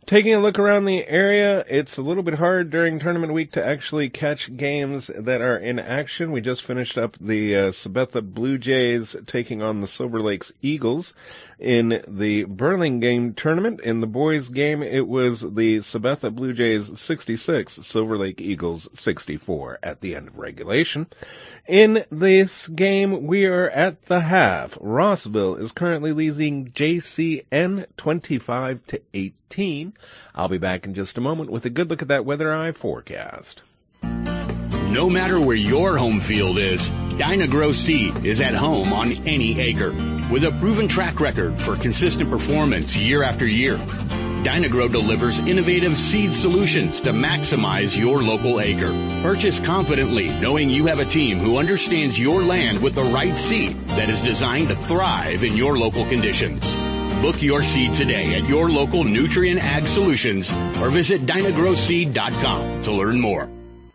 Taking a look around the area, it's a little bit hard during tournament week to actually catch games that are in action. We just finished up the uh, Sabetha Blue Jays taking on the Silver Lakes Eagles in the Burlingame tournament. In the boys' game, it was the Sabetha Blue Jays sixty-six, Silver Lake Eagles sixty-four at the end of regulation. In this game, we are at the half. Rossville is currently leading J C N twenty-five to eighteen. I'll be back in just a moment with a good look at that Weather Eye forecast. No matter where your home field is, Dyna-Gro Seed is at home on any acre. With a proven track record for consistent performance year after year, Dyna-Gro delivers innovative seed solutions to maximize your local acre. Purchase confidently, knowing you have a team who understands your land with the right seed that is designed to thrive in your local conditions. Book your seed today at your local Nutrien Ag Solutions or visit Dyna Gro Seed dot com to learn more.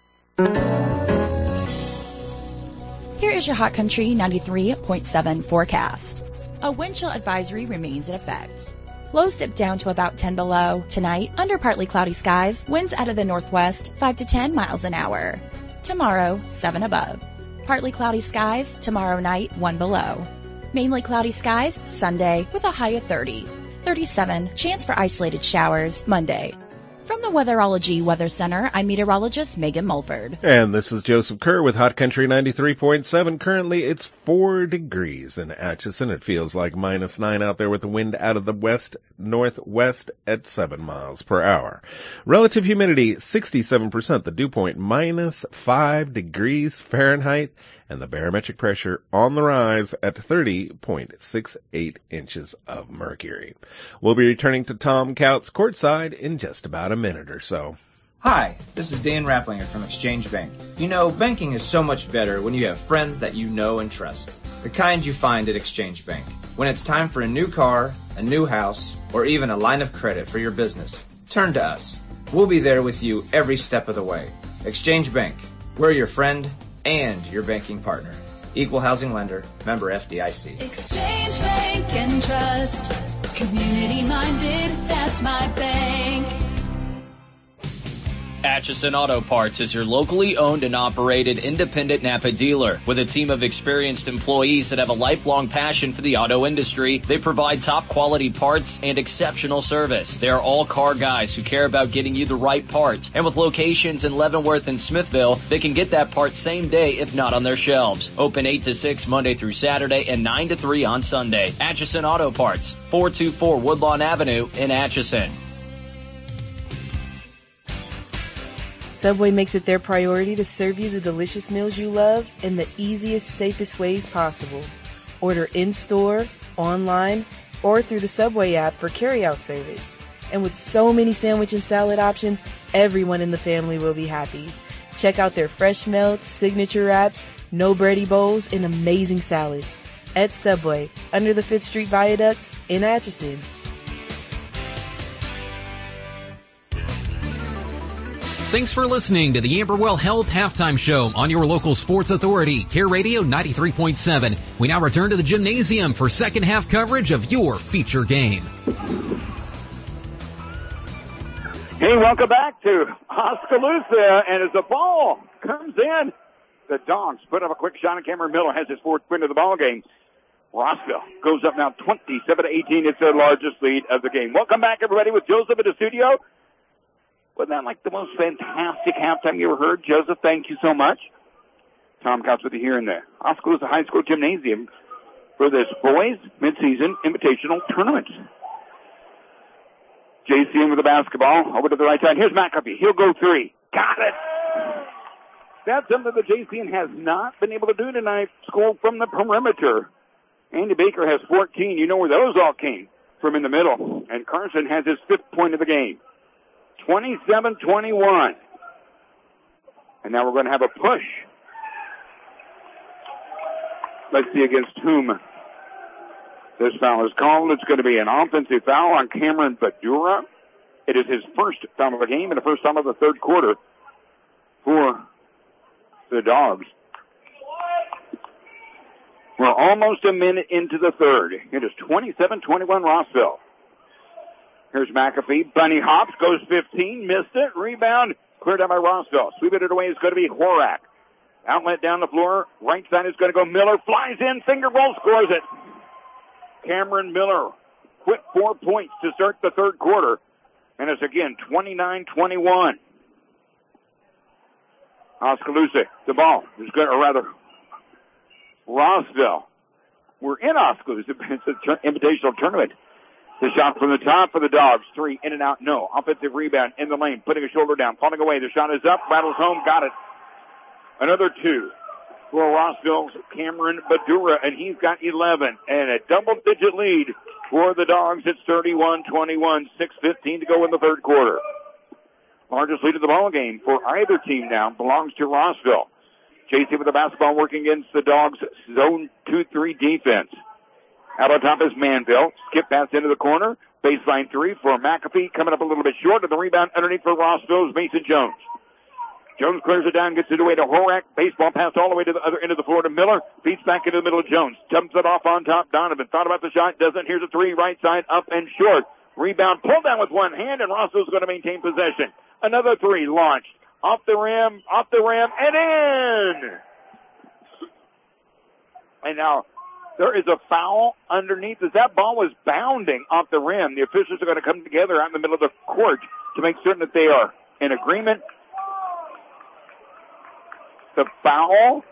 Here is your Hot Country ninety-three point seven forecast. A wind chill advisory remains in effect. Lows dip down to about ten below. Tonight, under partly cloudy skies, winds out of the northwest, five to ten miles an hour. Tomorrow, seven above. Partly cloudy skies, tomorrow night, one below. Mainly cloudy skies, Sunday, with a high of thirty. thirty-seven, chance for isolated showers, Monday. From the Weatherology Weather Center, I'm meteorologist Megan Mulford. And this is Joseph Kerr with Hot Country ninety-three point seven. Currently, it's four degrees in Atchison. It feels like minus nine out there with the wind out of the west-northwest at seven miles per hour. Relative humidity, sixty-seven percent. The dew point, minus five degrees Fahrenheit. And the barometric pressure on the rise at thirty point six eight inches of mercury. We'll be returning to Tom Couts courtside in just about a minute or so. Hi, this is Dan Rapplinger from Exchange Bank. You know, banking is so much better when you have friends that you know and trust. The kind you find at Exchange Bank. When it's time for a new car, a new house, or even a line of credit for your business, turn to us. We'll be there with you every step of the way. Exchange Bank. We're your friend and your banking partner. Equal housing lender, member F D I C. Exchange Bank and Trust, community minded, that's my bank. Atchison Auto Parts is your locally owned and operated independent Napa dealer. With a team of experienced employees that have a lifelong passion for the auto industry, they provide top quality parts and exceptional service. They are all car guys who care about getting you the right parts. And with locations in Leavenworth and Smithville, they can get that part same day if not on their shelves. Open eight to six Monday through Saturday and nine to three on Sunday. Atchison Auto Parts, four two four Woodlawn Avenue in Atchison. Subway makes it their priority to serve you the delicious meals you love in the easiest, safest ways possible. Order in-store, online, or through the Subway app for carry-out service. And with so many sandwich and salad options, everyone in the family will be happy. Check out their fresh melts, signature wraps, no bready bowls, and amazing salads. At Subway, under the fifth Street Viaduct in Atchison. Thanks for listening to the Amberwell Health Halftime Show on your local sports authority, Care Radio ninety-three point seven. We now return to the gymnasium for second half coverage of your feature game. Hey, welcome back to Oskaloosa, and as the ball comes in, the Dogs put up a quick shot, and Cameron Miller has his fourth win of the ball game. Rossville goes up now twenty-seven to eighteen. It's their largest lead of the game. Welcome back, everybody, with Joseph in the studio. Wasn't that like the most fantastic halftime you ever heard? Joseph, thank you so much. Tom Couts with you here in the Oskaloosa High School Gymnasium for this boys midseason invitational tournament. J C N with the basketball over to the right side. Here's McAfee. He'll go three. Got it. That's something that J C N has not been able to do tonight. Score from the perimeter. Andy Baker has fourteen. You know where those all came from, in the middle. And Carson has his fifth point of the game. twenty-seven twenty-one. And now we're going to have a push. Let's see against whom this foul is called. It's going to be an offensive foul on Cameron Badura. It is his first foul of the game and the first foul of the third quarter for the Dogs. We're almost a minute into the third. It is twenty-seven twenty-one Rossville. Here's McAfee. Bunny hops, goes fifteen, missed it. Rebound, cleared out by Rossville. Sweeping it away is going to be Horak. Outlet down the floor. Right side is going to go Miller. Flies in, finger roll, scores it. Cameron Miller, quick four points to start the third quarter. And it's again twenty-nine twenty-one. Oskaloosa, the ball is good, or rather, Rossville. We're in Oskaloosa, but it's an tur- invitational tournament. The shot from the top for the Dogs. Three, in and out, no. Offensive rebound in the lane, putting a shoulder down, falling away. The shot is up, rattles home, got it. Another two for Rossville's Cameron Badura, and he's got eleven. And a double-digit lead for the Dogs. It's thirty-one twenty-one, six fifteen to go in the third quarter. Largest lead of the ball game for either team now belongs to Rossville. J C with the basketball working against the Dogs' zone two three defense. Out on top is Manville. Skip pass into the corner. Baseline three for McAfee. Coming up a little bit short. And the rebound underneath for Rossville's Mason Jones. Jones clears it down, gets it away to Horak. Baseball pass all the way to the other end of the floor to Miller. Feeds back into the middle of Jones. Jumps it off on top. Donovan thought about the shot. Doesn't. Here's a three. Right side up and short. Rebound pulled down with one hand, and Rossville's going to maintain possession. Another three launched. Off the rim, off the rim, and in! And now, there is a foul underneath as that ball was bounding off the rim. The officials are going to come together out in the middle of the court to make certain that they are in agreement. The foul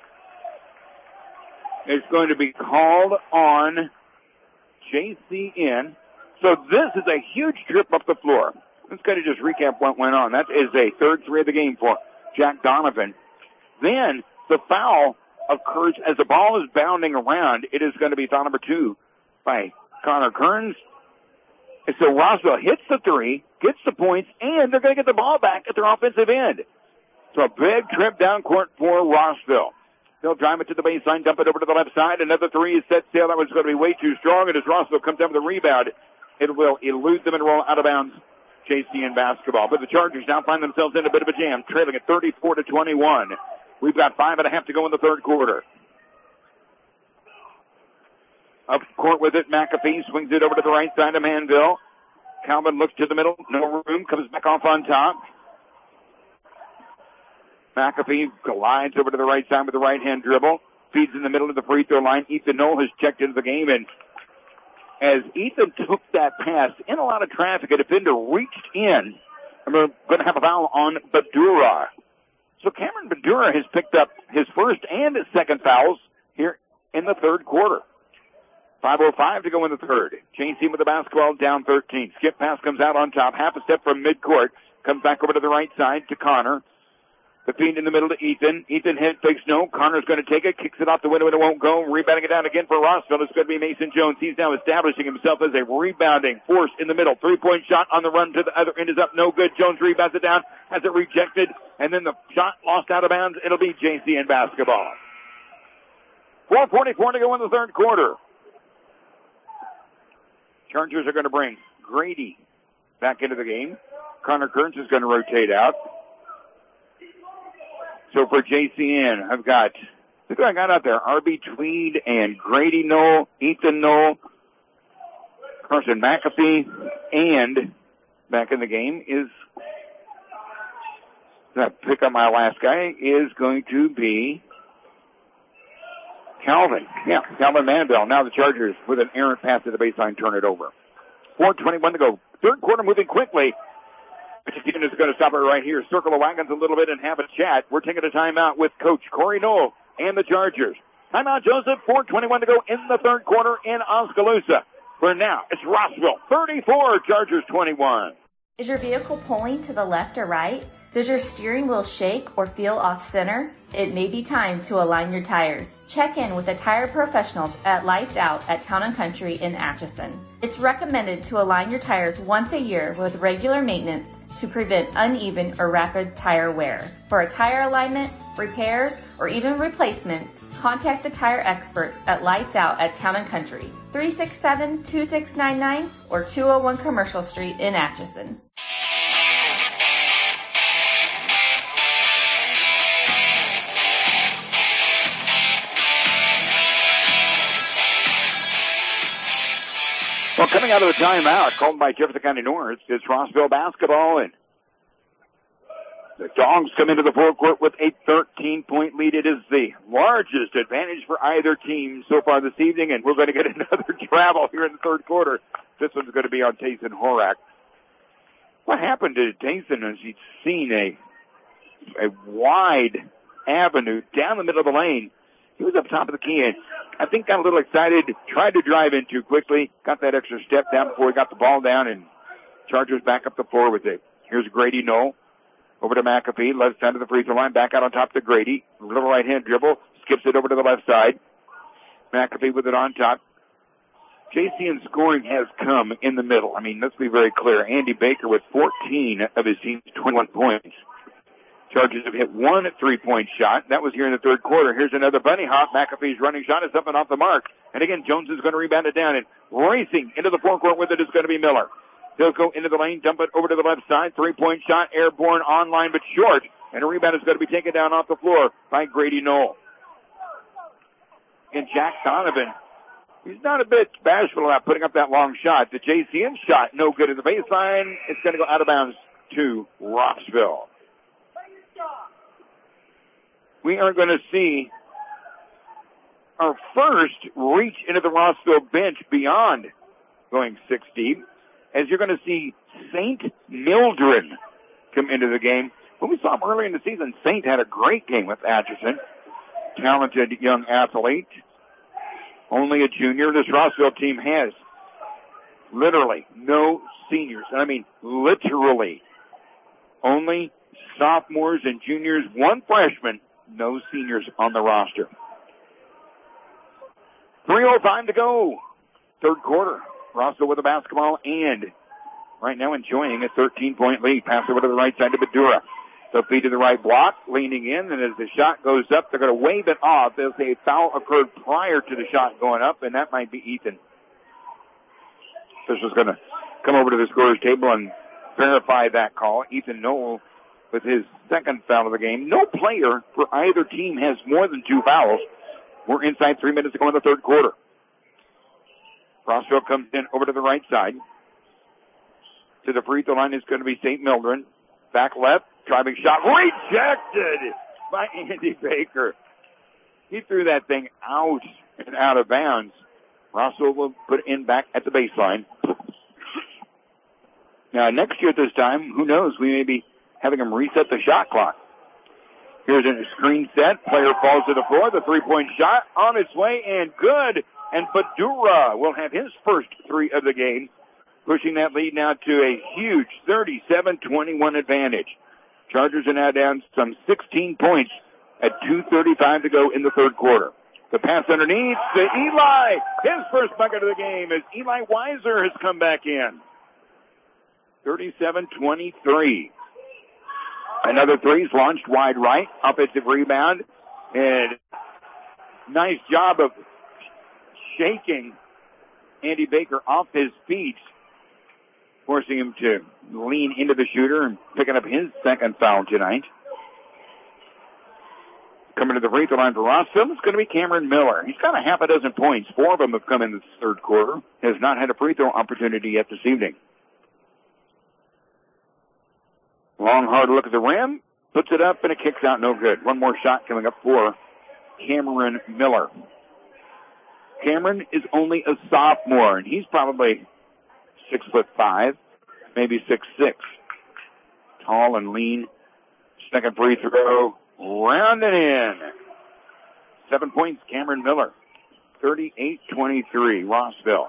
is going to be called on J C N. So this is a huge trip up the floor. Let's kind of just recap what went on. That is a third three of the game for Jack Donovan. Then the foul occurs as the ball is bounding around. It is going to be foul number two by Connor Kearns. And so Rossville hits the three, gets the points, and they're going to get the ball back at their offensive end. So a big trip down court for Rossville. They'll drive it to the baseline, dump it over to the left side. Another three is set sail. That was going to be way too strong. And as Rossville comes down with the rebound, it will elude them and roll out of bounds. J C N basketball. But the Chargers now find themselves in a bit of a jam, trailing at thirty-four to twenty-one. We've got five and a half to go in the third quarter. Up court with it, McAfee swings it over to the right side of Manville. Calvin looks to the middle, no room, comes back off on top. McAfee glides over to the right side with the right-hand dribble, feeds in the middle of the free throw line. Ethan Knoll has checked into the game, and as Ethan took that pass in a lot of traffic, a defender reached in, and we're going to have a foul on Badura. So Cameron Badura has picked up his first and his second fouls here in the third quarter. five oh five to go in the third. J C with the basketball down thirteen. Skip pass comes out on top, half a step from midcourt, comes back over to the right side to Connor. The feed in the middle to Ethan. Ethan hit, fakes no. Connor's going to take it, kicks it off the window, and it won't go. Rebounding it down again for Rossville. It's going to be Mason Jones. He's now establishing himself as a rebounding force in the middle. Three-point shot on the run to the other end is up. No good. Jones rebounds it down, has it rejected, and then the shot lost out of bounds. It'll be J C N basketball. four forty-four to go in the third quarter. Chargers are going to bring Grady back into the game. Connor Kearns is going to rotate out. So for J C N, I've got, look what I got out there. R B Tweed and Grady Knoll, Ethan Knoll, Carson McAfee, and back in the game is, I pick up my last guy, is going to be Calvin. Yeah, Calvin Manville. Now the Chargers with an errant pass to the baseline turn it over. four twenty-one to go. Third quarter moving quickly. Michigan is going to stop it right here. Circle the wagons a little bit and have a chat. We're taking a timeout with Coach Corey Knoll and the Chargers. Timeout, Joseph. four twenty-one to go in the third quarter in Oskaloosa. For now, it's Rossville thirty-four, Chargers twenty-one. Is your vehicle pulling to the left or right? Does your steering wheel shake or feel off center? It may be time to align your tires. Check in with the tire professionals at Lights Out at Town and Country in Atchison. It's recommended to align your tires once a year with regular maintenance to prevent uneven or rapid tire wear. For a tire alignment, repairs, or even replacement, contact the tire experts at Lights Out at Town and Country, three six seven, two six nine nine or two oh one Commercial Street in Atchison. coming out of the timeout called by Jefferson County North, it's Rossville basketball, and the Dogs come into the forecourt with a thirteen-point lead. It is the largest advantage for either team so far this evening, and we're going to get another travel here in the third quarter. This one's going to be on Tayson Horak. What happened to Tayson is he's seen a, a wide avenue down the middle of the lane. He was up top of the key, and I think got a little excited, tried to drive in too quickly, got that extra step down before he got the ball down, and Chargers back up the floor with it. Here's Grady Knoll. Over to McAfee, left side of the free throw line, back out on top to Grady. Little right hand dribble, skips it over to the left side. McAfee with it on top. J C N scoring has come in the middle. I mean, let's be very clear. Andy Baker with fourteen of his team's twenty-one points. Chargers have hit one three-point shot. That was here in the third quarter. Here's another bunny hop. McAfee's running shot is up and off the mark. And again, Jones is going to rebound it down, and racing into the forecourt with it is going to be Miller. He'll go into the lane, dump it over to the left side. Three-point shot, airborne, online, but short. And a rebound is going to be taken down off the floor by Grady Knoll. And Jack Donovan, he's not a bit bashful about putting up that long shot. The J C N shot, no good at the baseline. It's going to go out of bounds to Rossville. We are going to see our first reach into the Rossville bench beyond going six deep, as you're going to see Saint Mildred come into the game. When we saw him earlier in the season, Saint had a great game with Atchison. Talented young athlete. Only a junior. This Rossville team has literally no seniors. I mean, literally. Only sophomores and juniors, one freshman, no seniors on the roster. three oh five to go. Third quarter. Rossville with the basketball and right now enjoying a thirteen-point lead. Pass over to the right side to Badura. The feed to the right block, leaning in, and as the shot goes up, they're going to wave it off. They'll say a foul occurred prior to the shot going up, and that might be Ethan. This is going to come over to the scorer's table and verify that call. Ethan Knoll with his second foul of the game. No player for either team has more than two fouls. We're inside three minutes to go in the third quarter. Rossville comes in over to the right side. To the free throw line is going to be Saint Mildred. Back left, driving shot, rejected by Andy Baker. He threw that thing out and out of bounds. Rossville will put it in back at the baseline. Now, next year at this time, who knows, we may be having him reset the shot clock. Here's a screen set. Player falls to the floor. The three-point shot on its way and good. And Badura will have his first three of the game, pushing that lead now to a huge thirty-seven twenty-one advantage. Chargers are now down some sixteen points at two thirty-five to go in the third quarter. The pass underneath to Eli. His first bucket of the game as Eli Weiser has come back in. thirty-seven twenty-three. Another three is launched wide right. Offensive rebound. And nice job of shaking Andy Baker off his feet, forcing him to lean into the shooter and picking up his second foul tonight. Coming to the free throw line for Rossville, it's going to be Cameron Miller. He's got a half a dozen points. Four of them have come in the third quarter. Has not had a free throw opportunity yet this evening. Long, hard look at the rim. Puts it up and it kicks out no good. One more shot coming up for Cameron Miller. Cameron is only a sophomore, and he's probably six foot five, maybe six six. Tall and lean. Second free throw, rounding in. Seven points, Cameron Miller. thirty-eight twenty-three, Rossville.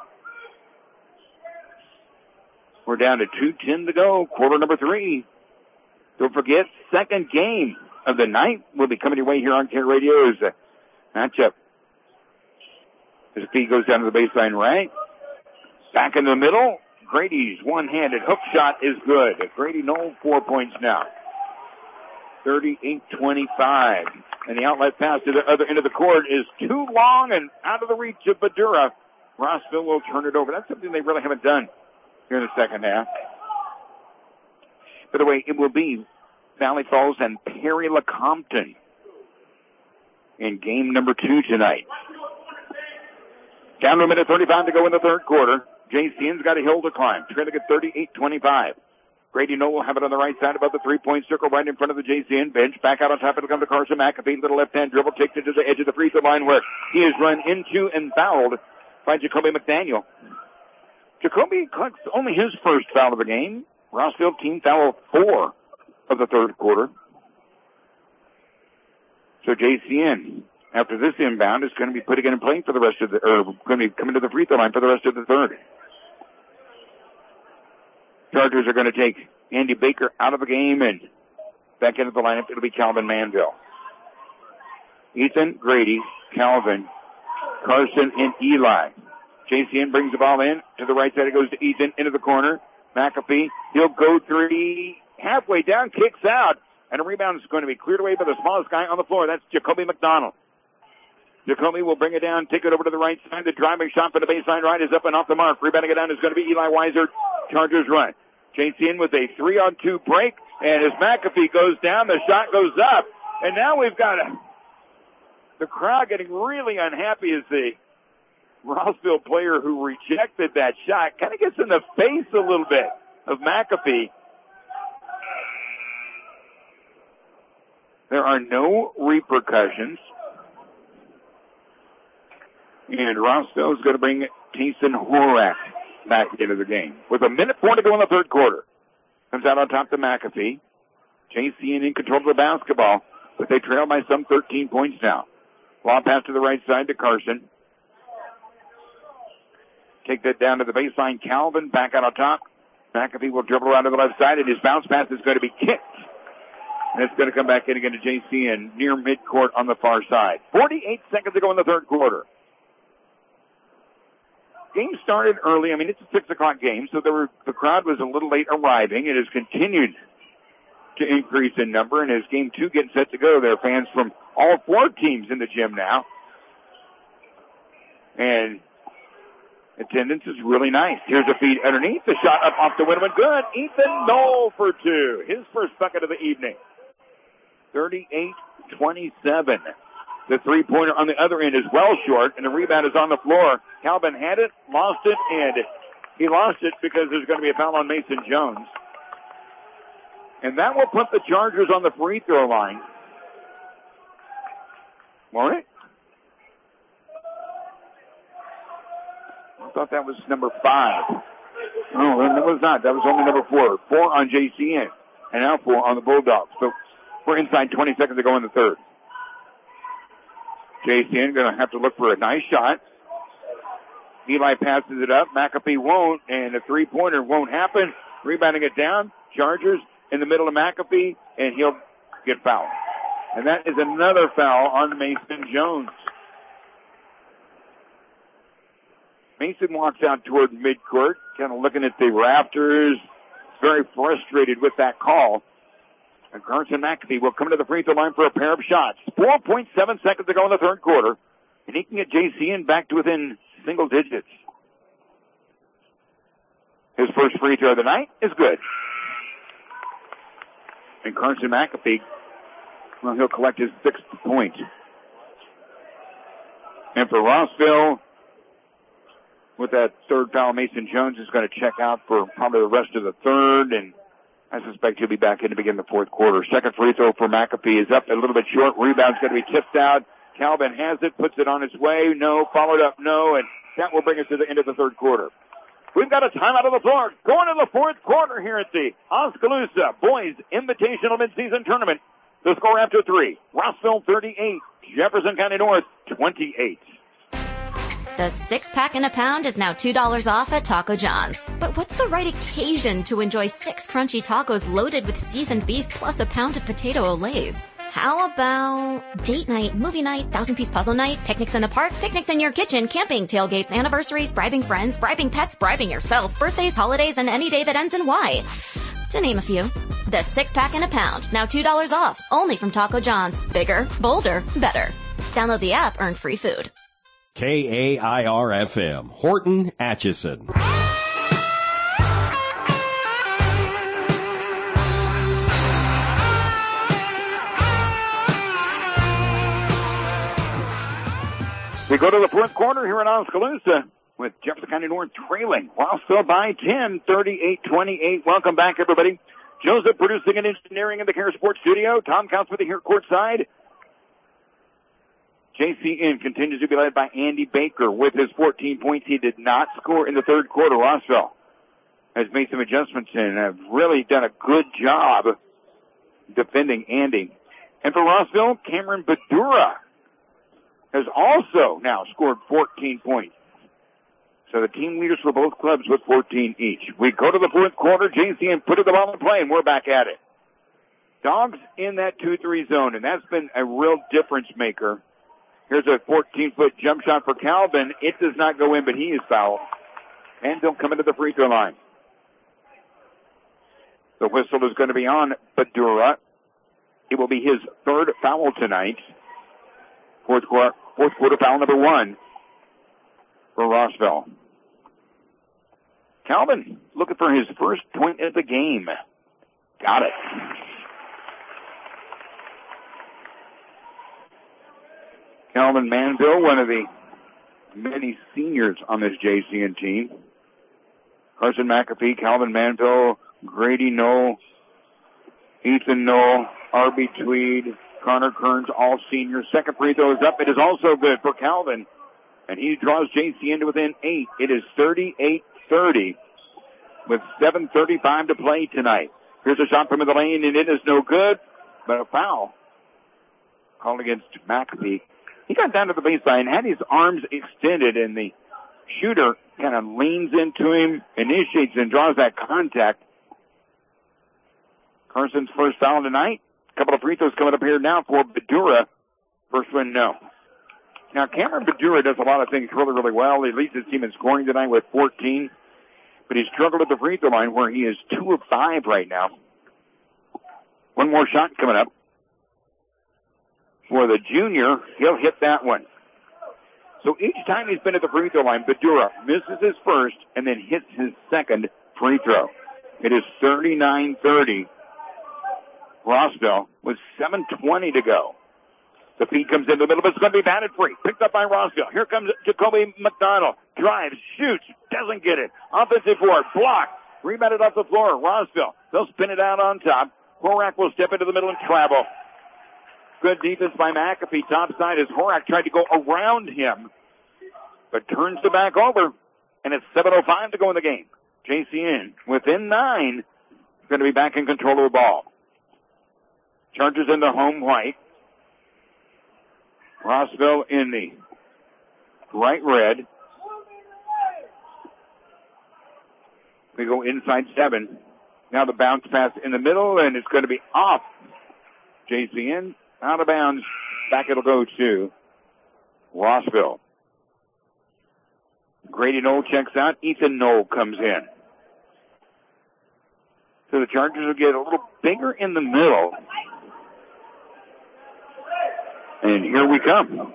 We're down to two ten to go, quarter number three. Don't forget, second game of the night will be coming your way here on Care Radio's matchup. His feet goes down to the baseline right. Back in the middle. Grady's one-handed hook shot is good. Grady Knoll, four points now. thirty-eight twenty-five. And the outlet pass to the other end of the court is too long and out of the reach of Badura. Rossville will turn it over. That's something they really haven't done here in the second half. By the way, it will be Valley Falls and Perry Lecompton in game number two tonight. Down to a minute thirty-five to go in the third quarter. J C N's got a hill to climb. Trailing at thirty-eight twenty-five. Grady Noll will have it on the right side above the three-point circle right in front of the J C N bench. Back out on top, it'll come to Carson McAfee. Little left-hand dribble, takes it to the edge of the free throw line where he is run into and fouled by Jacoby McDaniel. Jacoby collects only his first foul of the game. Rossville team foul four of the third quarter. So J C N, after this inbound, is going to be putting it in play for the rest of the, or going to be coming to the free throw line for the rest of the third. Chargers are going to take Andy Baker out of the game and back into the lineup. It'll be Calvin Manville. Ethan, Grady, Calvin, Carson, and Eli. J C N brings the ball in. To the right side, it goes to Ethan, into the corner. McAfee, he'll go three, halfway down, kicks out, and a rebound is going to be cleared away by the smallest guy on the floor. That's Jacoby McDonald. Jacoby will bring it down, take it over to the right side. The driving shot for the baseline right is up and off the mark. Rebounding it down is going to be Eli Weiser. Chargers run. J C N with a three-on-two break, and as McAfee goes down, the shot goes up. And now we've got a, the crowd getting really unhappy as the Rossville player who rejected that shot kind of gets in the face a little bit of McAfee. There are no repercussions. And Rossville is going to bring Tayson Horak back into the game. With a minute four to go in the third quarter. Comes out on top to McAfee. J C N in control of the basketball, but they trail by some thirteen points now. Long pass to the right side to Carson. Take that down to the baseline. Calvin back out on top. McAfee will dribble around to the left side, and his bounce pass is going to be kicked. And it's going to come back in again to J C N near midcourt on the far side. forty-eight seconds to go in the third quarter. Game started early. I mean, it's a six o'clock game, so there were, the crowd was a little late arriving. It has continued to increase in number, and as game two gets set to go, there are fans from all four teams in the gym now. And attendance is really nice. Here's a feed underneath. The shot up off the window and good. Ethan Noll for two. His first bucket of the evening. thirty-eight twenty-seven. The three-pointer on the other end is well short, and the rebound is on the floor. Calvin had it, lost it, and he lost it because there's going to be a foul on Mason Jones. And that will put the Chargers on the free throw line. All right. I thought that was number five. No, that was not. That was only number four. Four on J C N, and now four on the Bulldogs. So we're inside twenty seconds to go in the third. J C N going to have to look for a nice shot. Eli passes it up. McAfee won't, and a three-pointer won't happen. Rebounding it down. Chargers in the middle of McAfee, and he'll get fouled. And that is another foul on Mason Jones. Mason walks out toward midcourt, kind of looking at the rafters, very frustrated with that call. And Carson McAfee will come to the free throw line for a pair of shots. four point seven seconds to go in the third quarter. And he can get J C N back to within single digits. His first free throw of the night is good. And Carson McAfee, well, he'll collect his sixth point. And for Rossville, with that third foul, Mason Jones is going to check out for probably the rest of the third, and I suspect he'll be back in to begin the fourth quarter. Second free throw for McAfee is up a little bit short. Rebound's going to be tipped out. Calvin has it, puts it on his way. No, followed up, no, and that will bring us to the end of the third quarter. We've got a timeout on the floor. Going to the fourth quarter here at the Oskaloosa Boys Invitational Midseason Tournament. The score after three. Rossville thirty-eight. Jefferson County North twenty-eight. The six-pack in a pound is now two dollars off at Taco John's. But what's the right occasion to enjoy six crunchy tacos loaded with seasoned beef plus a pound of potato olays? How about date night, movie night, thousand-piece puzzle night, picnics in the park, picnics in your kitchen, camping, tailgates, anniversaries, bribing friends, bribing pets, bribing yourself, birthdays, holidays, and any day that ends in Y, to name a few. The six-pack in a pound, now two dollars off, only from Taco John's. Bigger, bolder, better. Download the app, earn free food. K A I R F M, Horton, Atchison. We go to the fourth quarter here in Oskaloosa. with Jefferson County North trailing Rossville by ten, thirty-eight twenty-eight. Welcome back, everybody. Joseph producing and engineering in the Care Sports Studio. Tom Counts with you here courtside. J C N continues to be led by Andy Baker with his fourteen points. He did not score in the third quarter. Rossville has made some adjustments and have really done a good job defending Andy. And for Rossville, Cameron Badura has also now scored fourteen points. So the team leaders for both clubs with fourteen each. We go to the fourth quarter. J C N put the ball in play, and we're back at it. Dogs in that two three zone, and that's been a real difference maker. Here's a fourteen-foot jump shot for Calvin. It does not go in, but he is fouled. And don't come into the free throw line. The whistle is going to be on Badura. It will be his third foul tonight. Fourth quarter, fourth quarter foul number one for Rossville. Calvin looking for his first point of the game. Got it. Calvin Manville, one of the many seniors on this J C N team. Carson McAfee, Calvin Manville, Grady Knoll, Ethan Knoll, R B Tweed, Connor Kearns, all seniors. Second free throw is up. It is also good for Calvin. And he draws J C N to within eight. It is thirty-eight thirty with seven thirty-five to play tonight. Here's a shot from the lane, and it is no good, but a foul called against McAfee. He got down to the baseline, had his arms extended, and the shooter kind of leans into him, initiates and draws that contact. Carson's first foul tonight. A couple of free throws coming up here now for Badura. First one, no. Now, Cameron Badura does a lot of things really, really well. He leads his team in scoring tonight with fourteen. But he struggled at the free throw line where he is two of five right now. One more shot coming up. For the junior, he'll hit that one. So each time he's been at the free throw line, Badura misses his first and then hits his second free throw. It is thirty-nine thirty. Rossville with seven twenty to go. The feed comes into the middle, but it's going to be batted free. Picked up by Rossville. Here comes Jacoby McDonald. Drives, shoots, doesn't get it. Offensive board, blocked. Rebounded off the floor. Rossville, they'll spin it out on top. Horak will step into the middle and travel. Good defense by McAfee. Top side as Horak tried to go around him, but turns the back over, and it's seven oh five to go in the game. J C N within nine, going to be back in control of the ball. Chargers in the home white. Rossville in the bright red. We go inside seven. Now the bounce pass in the middle, and it's going to be off J C N. Out of bounds. Back it'll go to Rossville. Grady Knoll checks out. Ethan Knoll comes in. So the Chargers will get a little bigger in the middle. And here we come.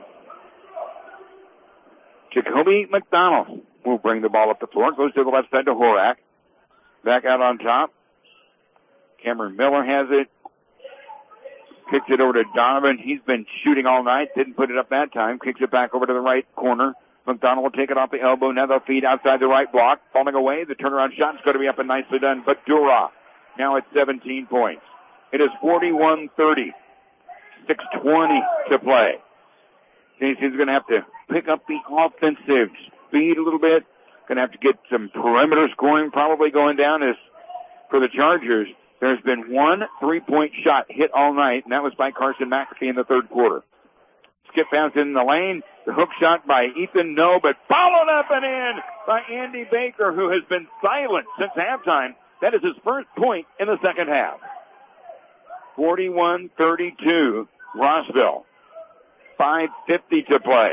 Jacoby McDonald will bring the ball up the floor. Goes to the left side to Horak. Back out on top. Cameron Miller has it. Kicks it over to Donovan. He's been shooting all night. Didn't put it up that time. Kicks it back over to the right corner. McDonald will take it off the elbow. Now they'll feed outside the right block. Falling away. The turnaround shot is going to be up and nicely done. But Badura now at seventeen points. It is forty-one thirty. six twenty to play. J C N's going to have to pick up the offensive speed a little bit. Going to have to get some perimeter scoring probably going down as for the Chargers. There's been one three-point shot hit all night, and that was by Carson McAfee in the third quarter. Skip pass in the lane. The hook shot by Ethan No, but followed up and in by Andy Baker, who has been silent since halftime. That is his first point in the second half. forty-one thirty-two, Rossville. five fifty to play.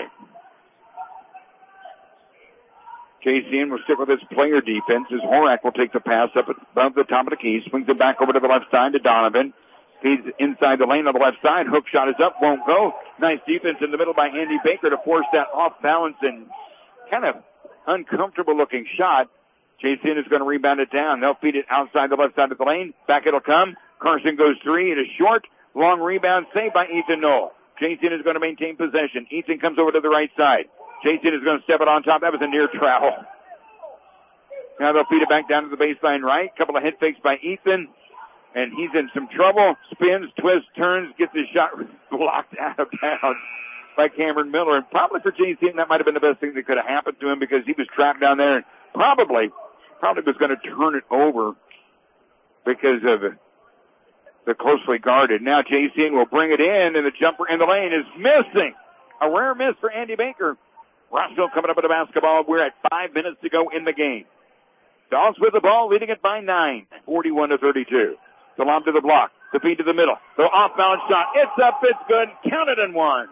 J C N will stick with his player defense as Horak will take the pass up above the top of the key, swings it back over to the left side to Donovan. He's inside the lane on the left side. Hook shot is up, won't go. Nice defense in the middle by Andy Baker to force that off balance and kind of uncomfortable looking shot. J C N is going to rebound it down. They'll feed it outside the left side of the lane. Back it'll come. Carson goes three. It is short. Long rebound saved by Ethan Knoll. J C N is going to maintain possession. Ethan comes over to the right side. Jason is going to step it on top. That was a near travel. Now they'll feed it back down to the baseline right. Couple of head fakes by Ethan. And he's in some trouble. Spins, twists, turns, gets his shot blocked out of bounds by Cameron Miller. And probably for J C N, that might have been the best thing that could have happened to him because he was trapped down there and probably, probably was going to turn it over because of the closely guarded. Now J C N will bring it in, and the jumper in the lane is missing. A rare miss for Andy Baker. Rossville coming up with the basketball. We're at five minutes to go in the game. Dogs with the ball, leading it by nine, forty-one to thirty-two. The lob to the block, the feed to the middle, the off-balance shot. It's up, it's good. Count it and one.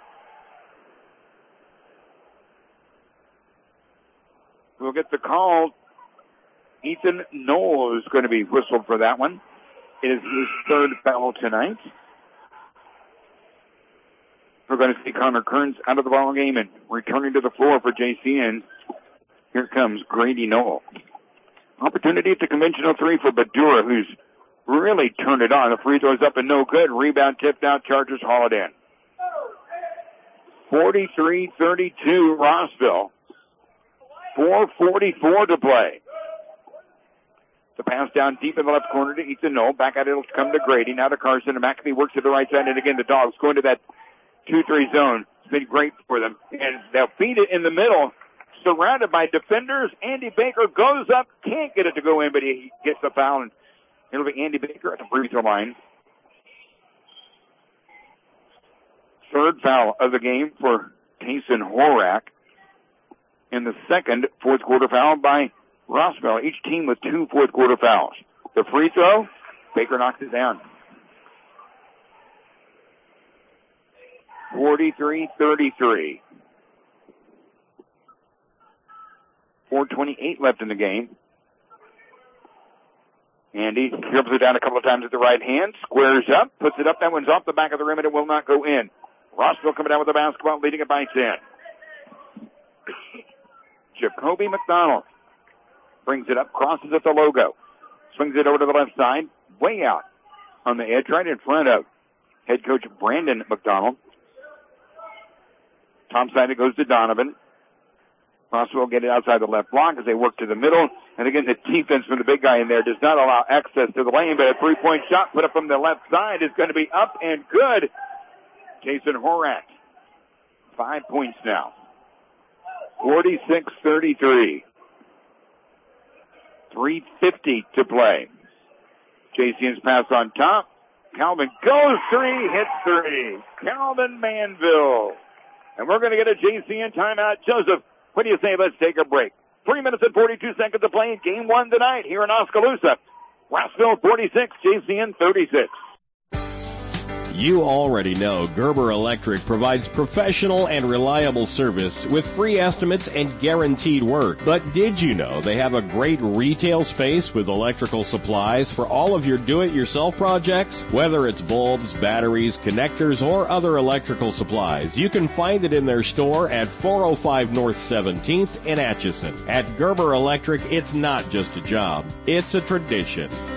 We'll get the call. Ethan Knoll is going to be whistled for that one. It is his third foul tonight. We're going to see Connor Kearns out of the ball game and returning to the floor for J C N. Here comes Grady Knoll. Opportunity at the conventional three for Badura, who's really turned it on. The free throw's up and no good. Rebound tipped out. Chargers haul it in. forty-three thirty-two Rossville. four forty-four to play. The pass down deep in the left corner to Ethan Knoll. Back out it'll come to Grady. Now to Carson. And McAfee works to the right side. And again, the Dogs going to that two three zone. It's been great for them. And they'll feed it in the middle. Surrounded by defenders. Andy Baker goes up. Can't get it to go in, but he gets the foul. And it'll be Andy Baker at the free throw line. Third foul of the game for Tayson Horak. And the second fourth quarter foul by Rossville. Each team with two fourth quarter fouls. The free throw, Baker knocks it down. forty-three thirty-three. four twenty-eight left in the game. Andy dribbles it down a couple of times at the right hand, squares up, puts it up. That one's off the back of the rim and it will not go in. Rossville coming down with the basketball, leading it by ten. Jacoby McDonald brings it up, crosses at the logo, swings it over to the left side, way out on the edge, right in front of head coach Brandon McDonald. Top side it goes to Donovan. Rossville will get it outside the left block as they work to the middle. And again, the defense from the big guy in there does not allow access to the lane, but a three-point shot put up from the left side is going to be up and good. Jason Horak, five points now. forty-six thirty-three. three fifty to play. J C N's pass on top. Calvin goes three, hits three. Calvin Manville. And we're going to get a J C N timeout. Joseph, what do you say? Let's take a break. Three minutes and forty-two seconds to play in game one tonight here in Oskaloosa. Rossville forty-six, J C N thirty-six. You already know Gerber Electric provides professional and reliable service with free estimates and guaranteed work. But did you know they have a great retail space with electrical supplies for all of your do-it-yourself projects? Whether it's bulbs, batteries, connectors, or other electrical supplies, you can find it in their store at four oh five North seventeenth in Atchison. At Gerber Electric, it's not just a job, it's a tradition.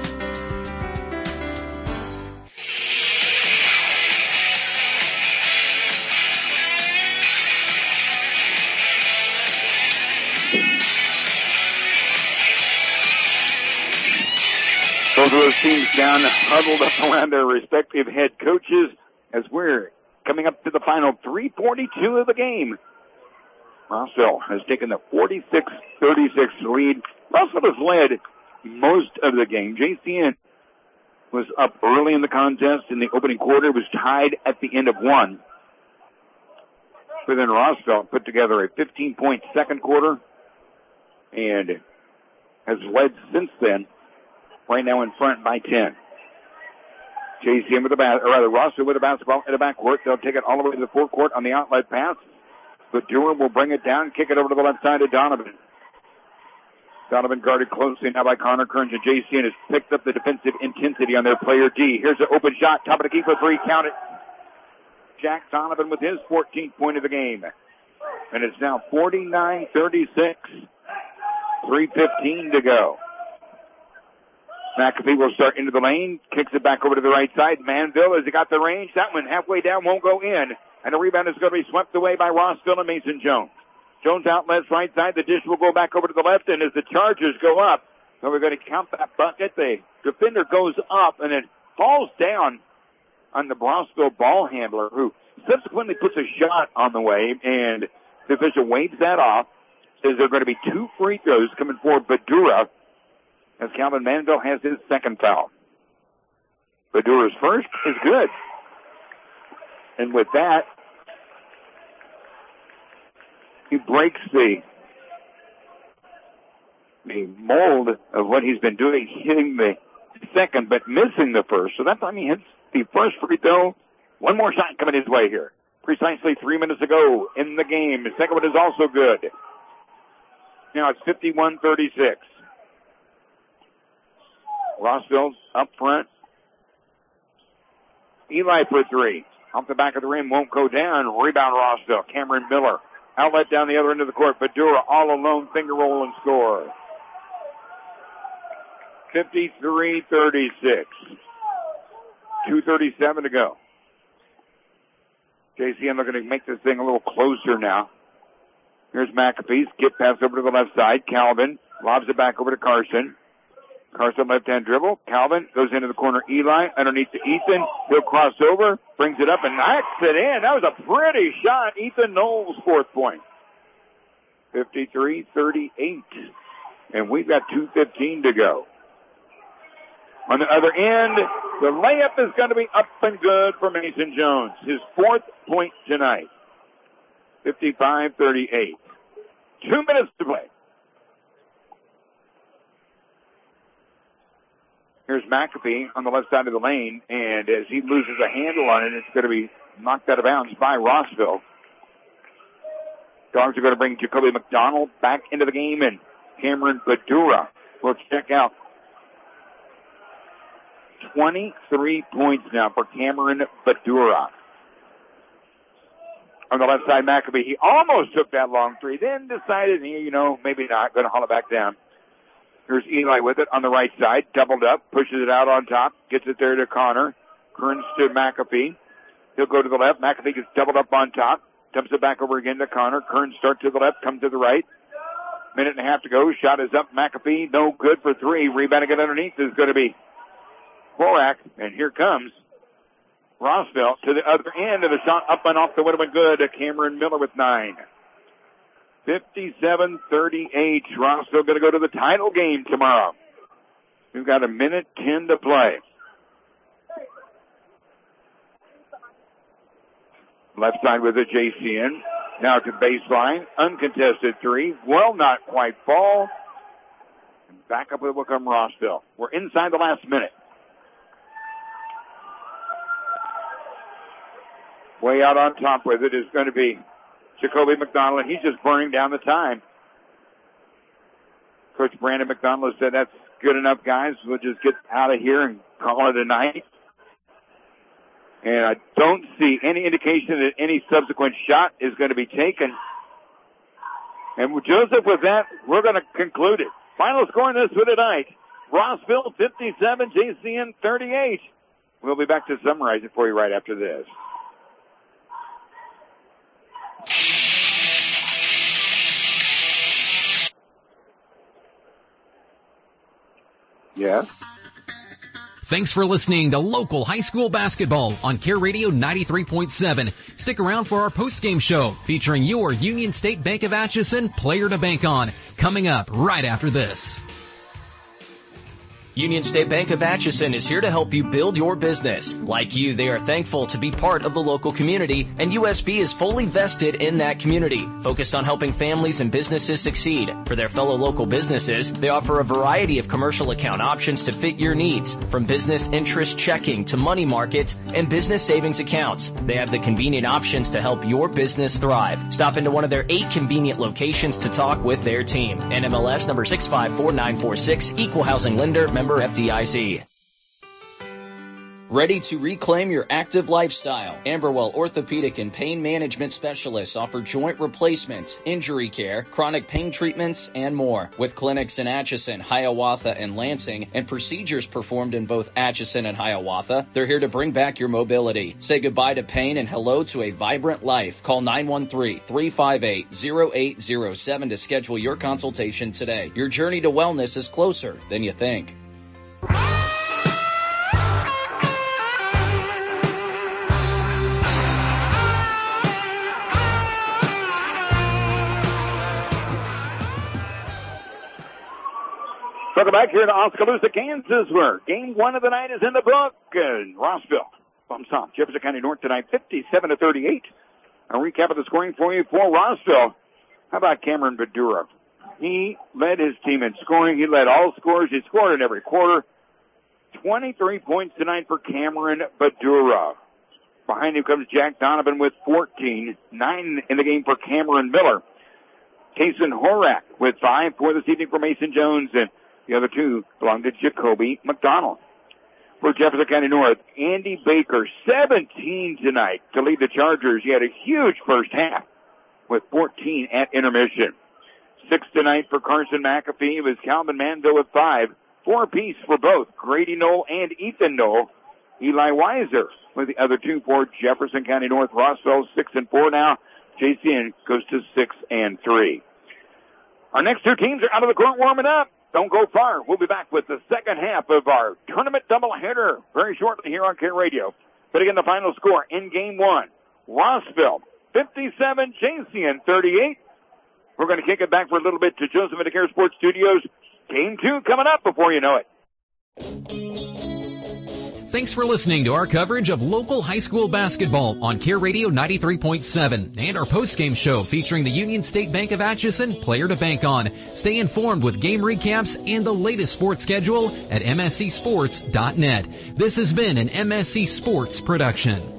Both of those teams down, huddled up around their respective head coaches as we're coming up to the final three forty-two of the game. Rossville has taken the forty-six thirty-six lead. Rossville has led most of the game. J C N was up early in the contest in the opening quarter, was tied at the end of one. But then Rossville put together a fifteen-point second quarter and has led since then. Right now in front by ten. J C N with the bat, or rather Rossville with the basketball in the backcourt. They'll take it all the way to the forecourt on the outlet pass. But Durham will bring it down, kick it over to the left side of Donovan. Donovan guarded closely now by Connor Kearns, and J C N has picked up the defensive intensity on their player D. Here's an open shot, top of the key for three, count it. Jack Donovan with his fourteenth point of the game. And it's now forty-nine thirty-six. three fifteen to go. McAfee will start into the lane, kicks it back over to the right side. Manville, has he got the range? That one halfway down won't go in. And the rebound is going to be swept away by Rossville and Mason Jones. Jones outlets right side. The dish will go back over to the left, and as the Chargers go up, so we're going to count that bucket. The defender goes up, and it falls down on the Rossville ball handler, who subsequently puts a shot on the way, and the official waves that off. Says there are going to be two free throws coming for Badura, as Calvin Mandel has his second foul. Badura's first is good. And with that, he breaks the the mold of what he's been doing, hitting the second but missing the first. So that time he hits the first free throw. One more shot coming his way here. Precisely three minutes ago in the game. The second one is also good. Now it's fifty-one thirty-six. Rossville's up front. Eli for three. Off the back of the rim, won't go down. Rebound Rossville. Cameron Miller. Outlet down the other end of the court. Badura all alone, finger roll and score. fifty-three thirty-six. two thirty-seven to go. J C M looking to make this thing a little closer now. Here's McAfee. Skip pass over to the left side. Calvin lobs it back over to Carson. Carson left-hand dribble. Calvin goes into the corner. Eli underneath to Ethan. He'll cross over, brings it up, and knocks it in. That was a pretty shot. Ethan Knowles' fourth point. fifty-three thirty-eight. And we've got two fifteen to go. On the other end, the layup is going to be up and good for Mason Jones. His fourth point tonight. fifty-five thirty-eight. Two minutes to play. Here's McAfee on the left side of the lane, and as he loses a handle on it, it's going to be knocked out of bounds by Rossville. Dogs are going to bring Jacoby McDonald back into the game, and Cameron Badura will check out. twenty-three points now for Cameron Badura. On the left side, McAfee, he almost took that long three, then decided, you know, maybe not, going to haul it back down. Here's Eli with it on the right side, doubled up, pushes it out on top, gets it there to Connor, turns to McAfee. He'll go to the left. McAfee gets doubled up on top, dumps it back over again to Connor. Kearns starts to the left, comes to the right. Minute and a half to go. Shot is up. McAfee, no good for three. Rebound again underneath is going to be Borak, and here comes Rossville to the other end of the shot, up and off the would have been good. Cameron Miller with nine. fifty-seven thirty-eight. Rossville going to go to the title game tomorrow. We've got a minute ten to play. Left side with a J C N. Now to baseline. Uncontested three. Well, not quite fall. And back up will come Rossville. We're inside the last minute. Way out on top with it is going to be Jacoby McDonald. He's just burning down the time. Coach Brandon McDonald said, that's good enough, guys. We'll just get out of here and call it a night. And I don't see any indication that any subsequent shot is going to be taken. And Joseph, with that, we're going to conclude it. Final score in this for tonight. Rossville fifty-seven, J C N thirty-eight. We'll be back to summarize it for you right after this. Yes. Thanks for listening to local high school basketball on Care Radio ninety-three point seven. Stick around for our post-game show featuring your Union State Bank of Atchison player to bank on, coming up right after this. Union State Bank of Atchison is here to help you build your business. Like you, they are thankful to be part of the local community, and U S B is fully vested in that community, focused on helping families and businesses succeed. For their fellow local businesses, they offer a variety of commercial account options to fit your needs, from business interest checking to money market and business savings accounts. They have the convenient options to help your business thrive. Stop into one of their eight convenient locations to talk with their team. N M L S number six five four nine four six, Equal Housing Lender, member F D I C. Ready to reclaim your active lifestyle? Amberwell Orthopedic and Pain Management Specialists offer joint replacements, injury care, chronic pain treatments, and more. With clinics in Atchison, Hiawatha, and Lansing, and procedures performed in both Atchison and Hiawatha, they're here to bring back your mobility. Say goodbye to pain and hello to a vibrant life. Call nine one three, three five eight, zero eight zero seven to schedule your consultation today. Your journey to wellness is closer than you think. Welcome back here to Oskaloosa, Kansas, where game one of the night is in the book. And Rossville bumps off Jefferson County North tonight, fifty-seven to thirty-eight. A recap of the scoring for you for Rossville. How about Cameron Badura? He led his team in scoring. He led all scores. He scored in every quarter. twenty-three points tonight for Cameron Badura. Behind him comes Jack Donovan with fourteen. Nine in the game for Cameron Miller. Kason Horak with five for this evening for Mason Jones, and the other two belong to Jacoby McDonald. For Jefferson County North, Andy Baker, seventeen tonight to lead the Chargers. He had a huge first half with fourteen at intermission. Six tonight for Carson McAfee. It was Calvin Manville with five. Four apiece for both Grady Knoll and Ethan Knoll. Eli Weiser with the other two for Jefferson County North. Rossville six and four now. J C N goes to six and three. Our next two teams are out of the court warming up. Don't go far. We'll be back with the second half of our tournament doubleheader very shortly here on K Radio. But again, the final score in game one, Rossville fifty-seven, J C N thirty-eight. We're going to kick it back for a little bit to Joseph Medicare Sports Studios. Game two coming up before you know it. Thanks for listening to our coverage of local high school basketball on K Radio ninety-three point seven and our postgame show featuring the Union State Bank of Atchison player to bank on. Stay informed with game recaps and the latest sports schedule at m s c sports dot net. This has been an M S C Sports production.